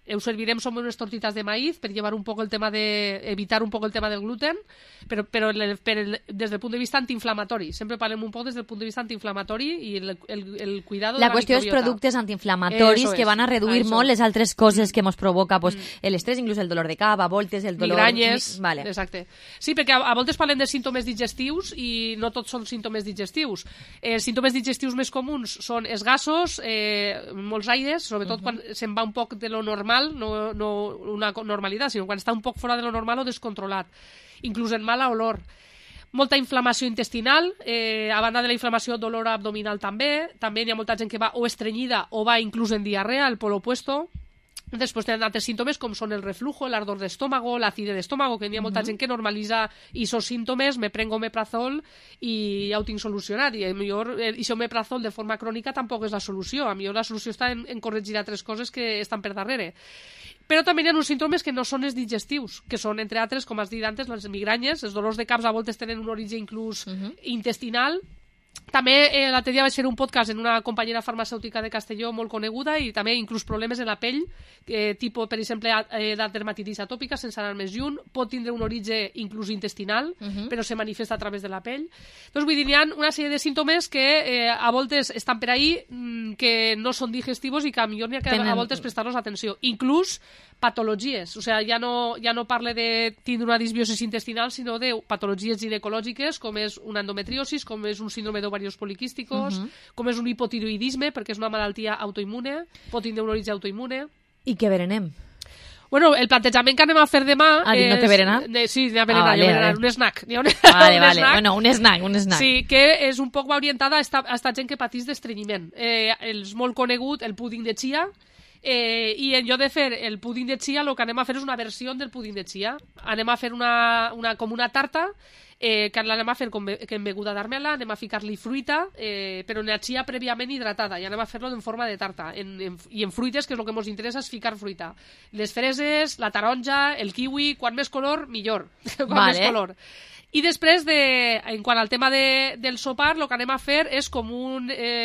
Us servirem sobre unes tortitas de maíz per llevar un poco el tema evitar un poco el tema del gluten, però des del punt de vista antiinflamatori. Sempre parlem un poc des del punt de vista antiinflamatori i el cuidado de la
qüestió és productes antiinflamatoris que van a reduir molt les altres coses que ens provoca l'estrès, inclús el dolor de cap, a voltes el dolor...
Migranyes, exacte. Sí, perquè a voltes parlem de símptomes digestius i no tots són símptomes digestius. Els símptomes digestius més comuns són els gasos, molts aires, sobretot quan se'n va un poc de lo normal, no una normalitat, sinó quan està un poc fora de lo normal o descontrolat. Inclús en mala olor. Molta inflamació intestinal, a banda de la inflamació, dolor abdominal també. També hi ha molta gent que va o estrenyida o va inclús en diarrea, el polo opuesto. Després tenen altres símptomes com són el reflujo, el ardor d'estómago, l'acidez d'estómago, que hi ha molta gent que normalitza aquests símptomes, me prengo omeprazol i ja ho tinc solucionat. I millor aquest omeprazol de forma crònica tampoc és la solució. A millor la solució està en corregir altres coses que estan per darrere. Però també hi ha uns símptomes que no són els digestius, que són, entre altres, com has dit antes, les migranyes, els dolors de caps a voltes tenen un origen inclús intestinal. També l'altre dia vaig fer un podcast en una companyera farmacèutica de Castelló molt coneguda i també inclús problemes en la pell, tipus, per exemple, de dermatitis atòpica, sense anar més lluny, pot tindre un origen inclús intestinal, però se manifesta a través de la pell. Doncs vull dir, hi ha una sèrie de símptomes que a voltes estan per ahí, que no són digestius i que a millor n'hi ha que a voltes prestar-los atenció. Inclús patologies, o sigui, ja no parle de tindre una disbiosis intestinal, sinó de patologies ginecològiques, com és una endometriosis, com és un síndrome d'ovarios poliquísticos, com és un hipotiroidisme, perquè és una malaltia autoimmune, pot tindre un origen autoimmune.
I què berenem?
Bueno, el plantejament que anem a fer demà...
no té berenar?
Sí, anem a berenar, un snack.
Bueno, un snack.
Sí, que és un poc orientada a esta gent que patís d'estrenyiment. És molt conegut el púding de chia, i en lloc de fer el púding de chia, el que anem a fer és una versió del púding de chia. Anem a fer com una tarta, que l'anem a fer com en beguda d'armela, anem a ficar-li fruita, però en la chia prèviament hidratada, i anem a fer-lo en forma de tarta. I en fruites, que és el que ens interessa, és ficar fruita. Les freses, la taronja, el kiwi, quan més color, millor. Més color. I després, en quant al tema del sopar, el que anem a fer és com un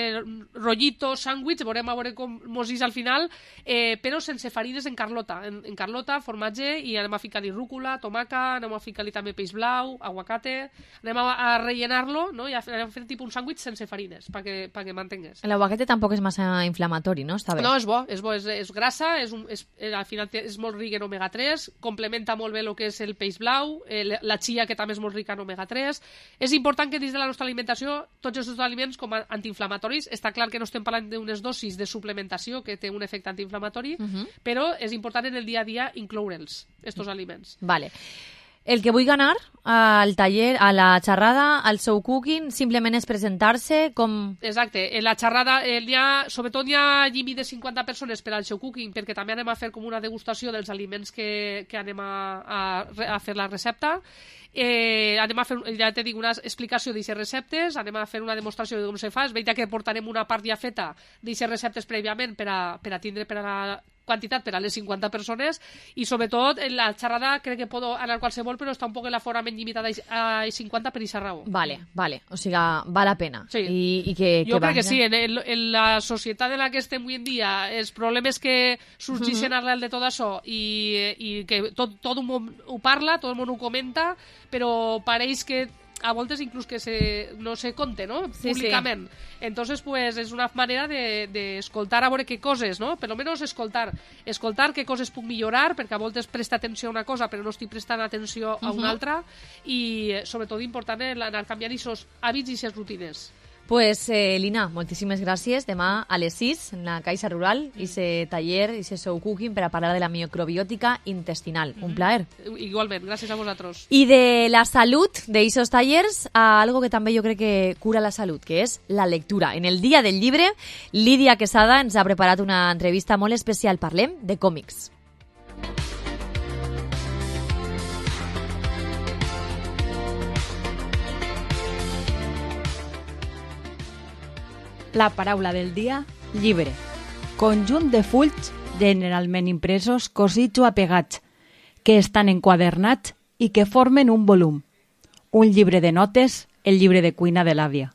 rollito sàndwich, veurem a veure com mos és al final, però sense farines en carlota. En carlota, formatge, i anem a ficar-li rúcula, tomaca, anem a ficar-li també peix blau, aguacate, anem a rellenar-lo, no? I anem a fer tipus un sàndwich sense farines, perquè mantingues.
L'aguacate tampoc és massa inflamatori, no? Està bé.
No, és bo, és grassa, al final és molt ric en omega-3, complementa molt bé el que és el peix blau, la chia, que també és molt rica en omega-3. És important que dins de la nostra alimentació tots aquests aliments com a antiinflamatoris, està clar que no estem parlant d'unes dosis de suplementació que té un efecte antiinflamatori, però és important en el dia a dia incloure'ls, aquests aliments.
Vale. El que vull anar al taller, a la xerrada, al show cooking, simplement és presentar-se com...
Exacte. En la xerrada, sobretot hi ha límit de 50 persones per al show cooking, perquè també anem a fer com una degustació dels aliments que anem a fer la recepta. Anem a fer, ja te dic, una explicació d'aquestes receptes, anem a fer una demostració de com se fa. És veritat que portarem una part ja feta d'aquestes receptes prèviament per a tindre per a la quantitat per a les 50 persones, i sobretot en la xerrada crec que pot anar qualsevol, però està un poc l'aforament limitat a 50 per aquesta raó.
Vale. O sigui, val la pena.
Sí.
Jo
crec que sí, en la societat en la que estem avui en dia, els problemes que sorgeixen arrel de tot això i que tot el món ho parla, tot el món ho comenta, però pareix que a voltes inclús que no se conte, ¿no? Públicament. Sí. Entonces, pues, és una manera de escoltar a veure què coses, ¿no? Per lo menos escoltar què coses puc millorar, perquè a voltes presta atenció a una cosa però no estic prestant atenció a una altra, i sobretot important anar canviant aquests hàbits i aquestes rutines.
Pues, Lina, moltíssimes gràcies. Demà a les 6, en la Caixa Rural, ese taller, ese show cooking per a parlar de la microbiòtica intestinal. Un plaer.
Igualment, gràcies a vosaltres.
I de la salut d'esos tallers a algo que també jo crec que cura la salut, que és la lectura. En el Dia del Llibre, Lídia Quesada ens ha preparat una entrevista molt especial. Parlem de còmics.
La paraula del dia, llibre. Conjunt de fulls generalment impresos, cosits o apegats, que estan enquadernats i que formen un volum. Un llibre de notes, el llibre de cuina de l'àvia.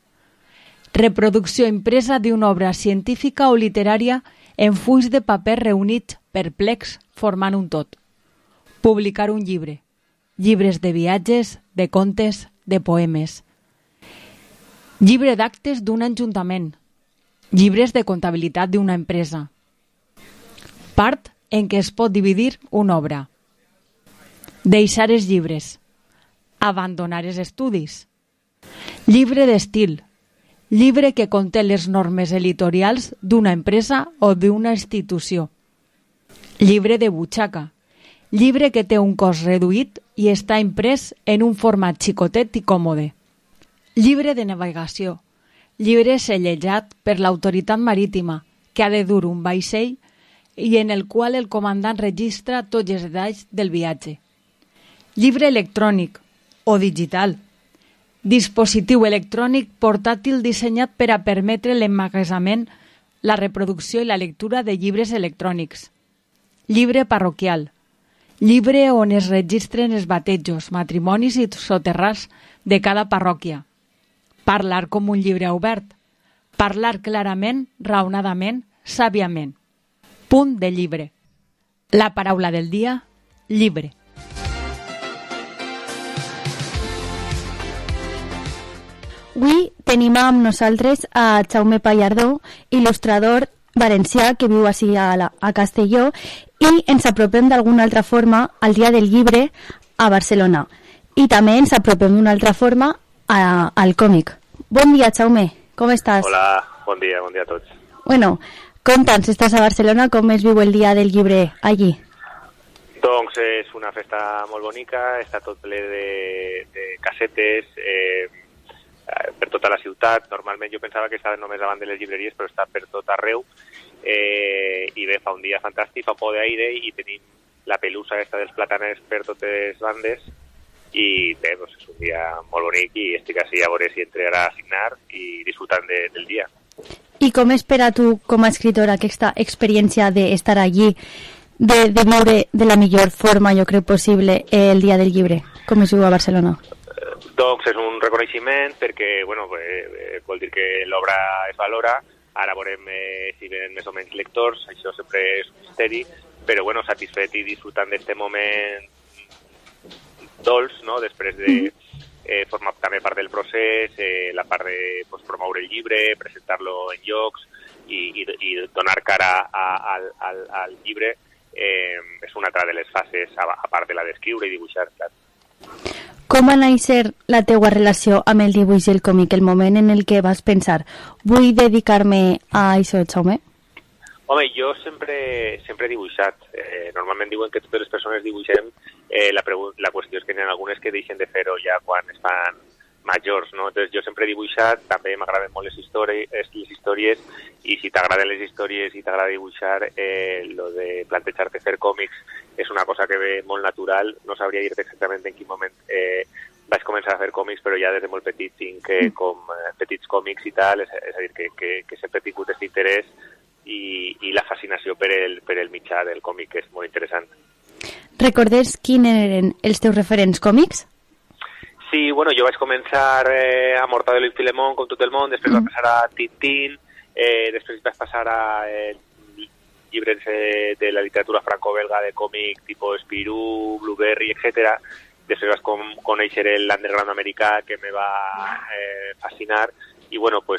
Reproducció impresa d'una obra científica o literària en fulls de paper reunits perplex, formant un tot. Publicar un llibre. Llibres de viatges, de contes, de poemes. Llibre d'actes d'un ajuntament. Llibres de comptabilitat d'una empresa. Part en què es pot dividir una obra. Deixar els llibres. Abandonar els estudis. Llibre d'estil. Llibre que conté les normes editorials d'una empresa o d'una institució. Llibre de butxaca. Llibre que té un cost reduït i està imprès en un format xicotet i còmode. Llibre de navegació. Llibre sellejat per l'autoritat marítima que ha de dur un vaixell i en el qual el comandant registra tots els detalls del viatge. Llibre electrònic o digital. Dispositiu electrònic portàtil dissenyat per a permetre l'emmagatzemament, la reproducció i la lectura de llibres electrònics. Llibre parroquial. Llibre on es registren els batejos, matrimonis i soterrats de cada parròquia. Parlar com un llibre obert. Parlar clarament, raonadament, sàviament. Punt de llibre. La paraula del dia, llibre.
Avui tenim amb nosaltres a Jaume Pallardó, il·lustrador valencià que viu ací a Castelló, i ens apropem d'alguna altra forma al Dia del Llibre a Barcelona. I també ens apropem d'una altra forma al còmic. Bon dia, Jaume, com estàs?
Hola, bon dia a tots.
Bueno, conta'ns, estàs a Barcelona, com es viu el Dia del Llibre allí?
Doncs és una festa molt bonica, està tot ple de casetes, per tota la ciutat. Normalment jo pensava que estava només davant de les llibreries, però està per tot arreu. I bé, fa un dia fantàstic, fa por d'aire i tenim la pelusa aquesta dels plataners per totes bandes i bé, doncs és un dia molt bonic i estic així a veure si entre ara a signar i disfrutant del dia.
I com espera tu com a escritora aquesta experiència d'estar allí, de viure de la millor forma, jo crec, possible el Dia del Llibre? Com es viu a Barcelona?
Doncs és un reconeixement perquè vol dir que l'obra es valora. Ara veurem si venen més o menys lectors, això sempre és un misteri, però satisfet i disfrutant d'aquest moment dolç, no? Després de formar també part del procés, la part de promoure el llibre, presentar-lo en llocs i donar cara al llibre és una altra de les fases, a part de la d'escriure i dibuixar, clar.
Com va néixer la teua relació amb el dibuix i el còmic, el moment en el que vas pensar vull dedicar-me a això, Jaume?
Home, jo sempre he dibuixat. Normalment diuen que totes les persones dibuixem. La qüestió és que n'hi ha algunes que deixen de fer-ho ja quan es fan majors, no? Entonces, jo sempre he dibuixat, també m'agraden molt les històries i si t'agraden les històries i t'agrada dibuixar, lo de plantejar-te fer còmics és una cosa que ve molt natural. No sabria dir-te exactament en quin moment vaig començar a fer còmics, però ja des de molt petit tinc com petits còmics i tal, és a dir, que sempre he tingut aquest interès i la fascinació per el mitjà del còmic, que és molt interessant.
Recordes quins eren els teus referents còmics?
Sí, jo vaig començar a Mortadelo i Filemón, com tot el món, després vaig passar a Tintín, després vaig passar a llibres de la literatura franco-belga de còmic tipus Spirou, Blueberry, etc. Després vaig conèixer l'underground americà que me va fascinar i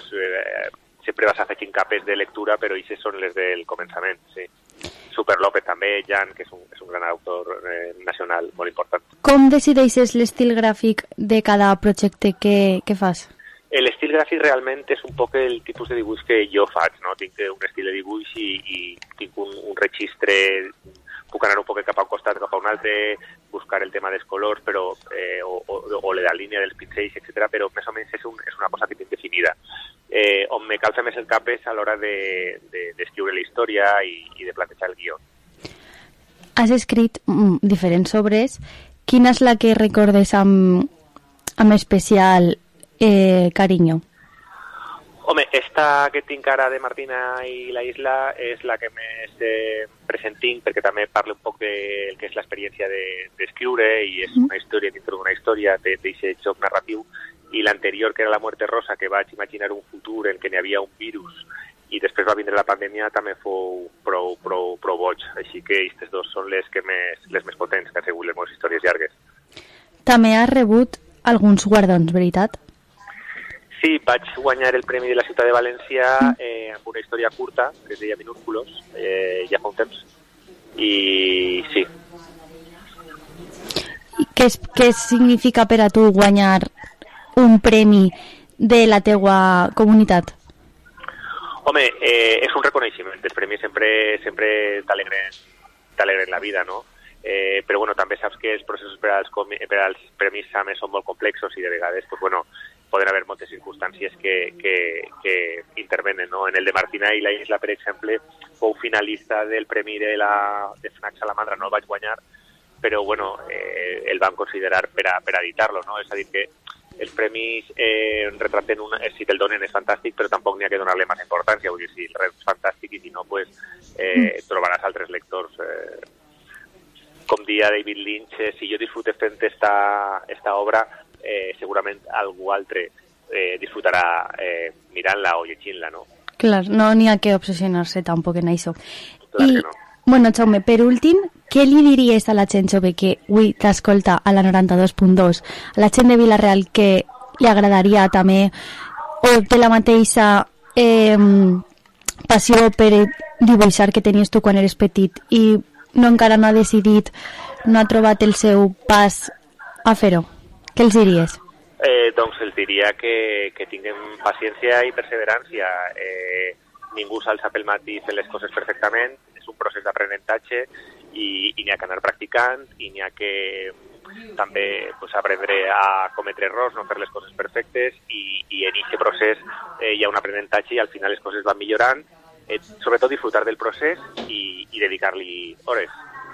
sempre vas afegint capes de lectura, però aquestes són les del començament, sí. Super López també, Jan, que és un gran autor nacional molt important.
Com decideixes l'estil gràfic de cada projecte que fas?
L'estil gràfic realment és un poc el tipus de dibuix que jo faig, no? Tinc un estil de dibuix i tinc un registre, puc anar un poc cap a un costat, cap a un altre, buscar el tema dels colors, però, o la línia dels pincells, etc. Però més o menys és una cosa que tinc definida. On me calça més el cap és a l'hora d'escriure la història i de plantejar el guió.
Has escrit diferents obres. Quina és la que recordes amb especial carinyo?
Home, esta que tinc ara de Martina i la Isla és la que més present tinc, perquè també parla un poc del que és l'experiència d'escriure i és una història dintre d'una història d'aquest joc narratiu. I l'anterior, que era La muerte rosa, que vaig imaginar un futur en què n'hi havia un virus i després va vindre la pandèmia, també fou prou boig, així que aquestes dos són les més potents que han sigut les meves històries llargues.
També has rebut alguns guardons, veritat?
Sí, vaig guanyar el Premi de la Ciutat de València amb una història curta, que es deia Minúsculos, ja fa un temps, i sí.
Què significa per a tu guanyar un premi de la teua comunitat?
Home, és un reconeixement. Els premis sempre t'alegren la vida, no? Però bueno, també saps que els processos per als premis SAME són molt complexos i de vegades pues, bueno, poden haver moltes circumstàncies que intervenen, no? En el de Martina i la Isla, per exemple, fou finalista del premi de FNAC Salamandra, no el vaig guanyar, però bueno, el vam considerar per a editar-lo, no? És a dir, que els premis retraten si te'l donen és fantàstic, però tampoc n'hi ha que donar-li més importància, vull dir, si el res és fantàstic i si no, pues, trobaràs altres lectors. Com dia David Lynch, si jo disfrute fent esta obra, segurament algú altre disfrutarà mirant-la o llegint-la, no?
Clar, no n'hi ha que obsessionar-se tampoc en això.
Clar que no.
Bueno, Jaume, per últim, què li diries a la gent jove que avui t'escolta a la 92.2, a la gent de Vila-real que li agradaria també o té la mateixa passió per dibuixar que tenies tu quan eres petit i encara no ha decidit, no ha trobat el seu pas a fer-ho? Què els diries?
Doncs els diria que tinguem paciència i perseverància. Ningú s'alça pel matí fent les coses perfectament, és un procés d'aprenentatge i n'hi ha que anar practicant i n'hi ha que també pues, aprendre a cometre errors, no fer les coses perfectes i en aquest procés hi ha un aprenentatge i al final les coses van millorant, sobretot disfrutar del procés i dedicar-li hores.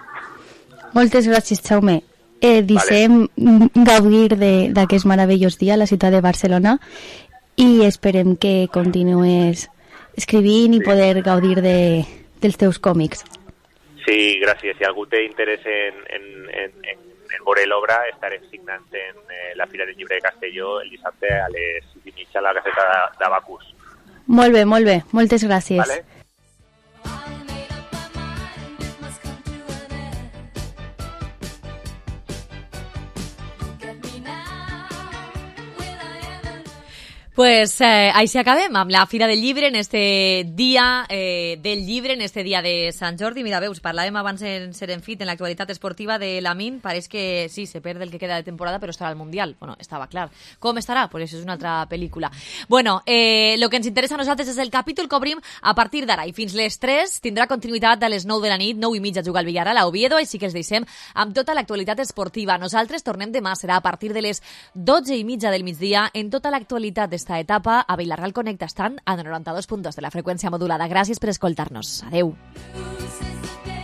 Moltes gràcies, Jaume. Deixem gaudir d'aquest meravellós dia a la ciutat de Barcelona i esperem que continues escrivint i poder gaudir dels teus còmics.
Sí, gràcies. Si algú té interès en veure l'obra, estarem signant en la Fira del Llibre de Castelló el dissabte a les 6:30 a la Gaceta d'Abacus.
Molt bé, molt bé. Moltes gràcies.
Vale.
Pues així acabem amb la Fira del Llibre en este dia del llibre, en este dia de Sant Jordi. Mira, veus, parlàvem abans en Serenfit, en l'actualitat esportiva de l'Amin. Pareix que sí, se perd el que queda de temporada, però estarà al Mundial. Bueno, estava clar. Com estarà? Pues això és una altra pel·lícula. Bueno, lo que ens interessa a nosaltres és el capítol que obrim a partir d'ara i fins les 3. Tindrà continuïtat a les 9 de la nit, 9:30 a jugar al Villar a l'Oviedo, així que els deixem amb tota l'actualitat esportiva. Nosaltres tornem demà, serà a partir de les 12:30 del migdia en tota l'actualitat d'esta etapa a Vila-real Connecta, estant a 92.2 de la freqüència modulada. Gràcies per escoltar-nos. Adeu.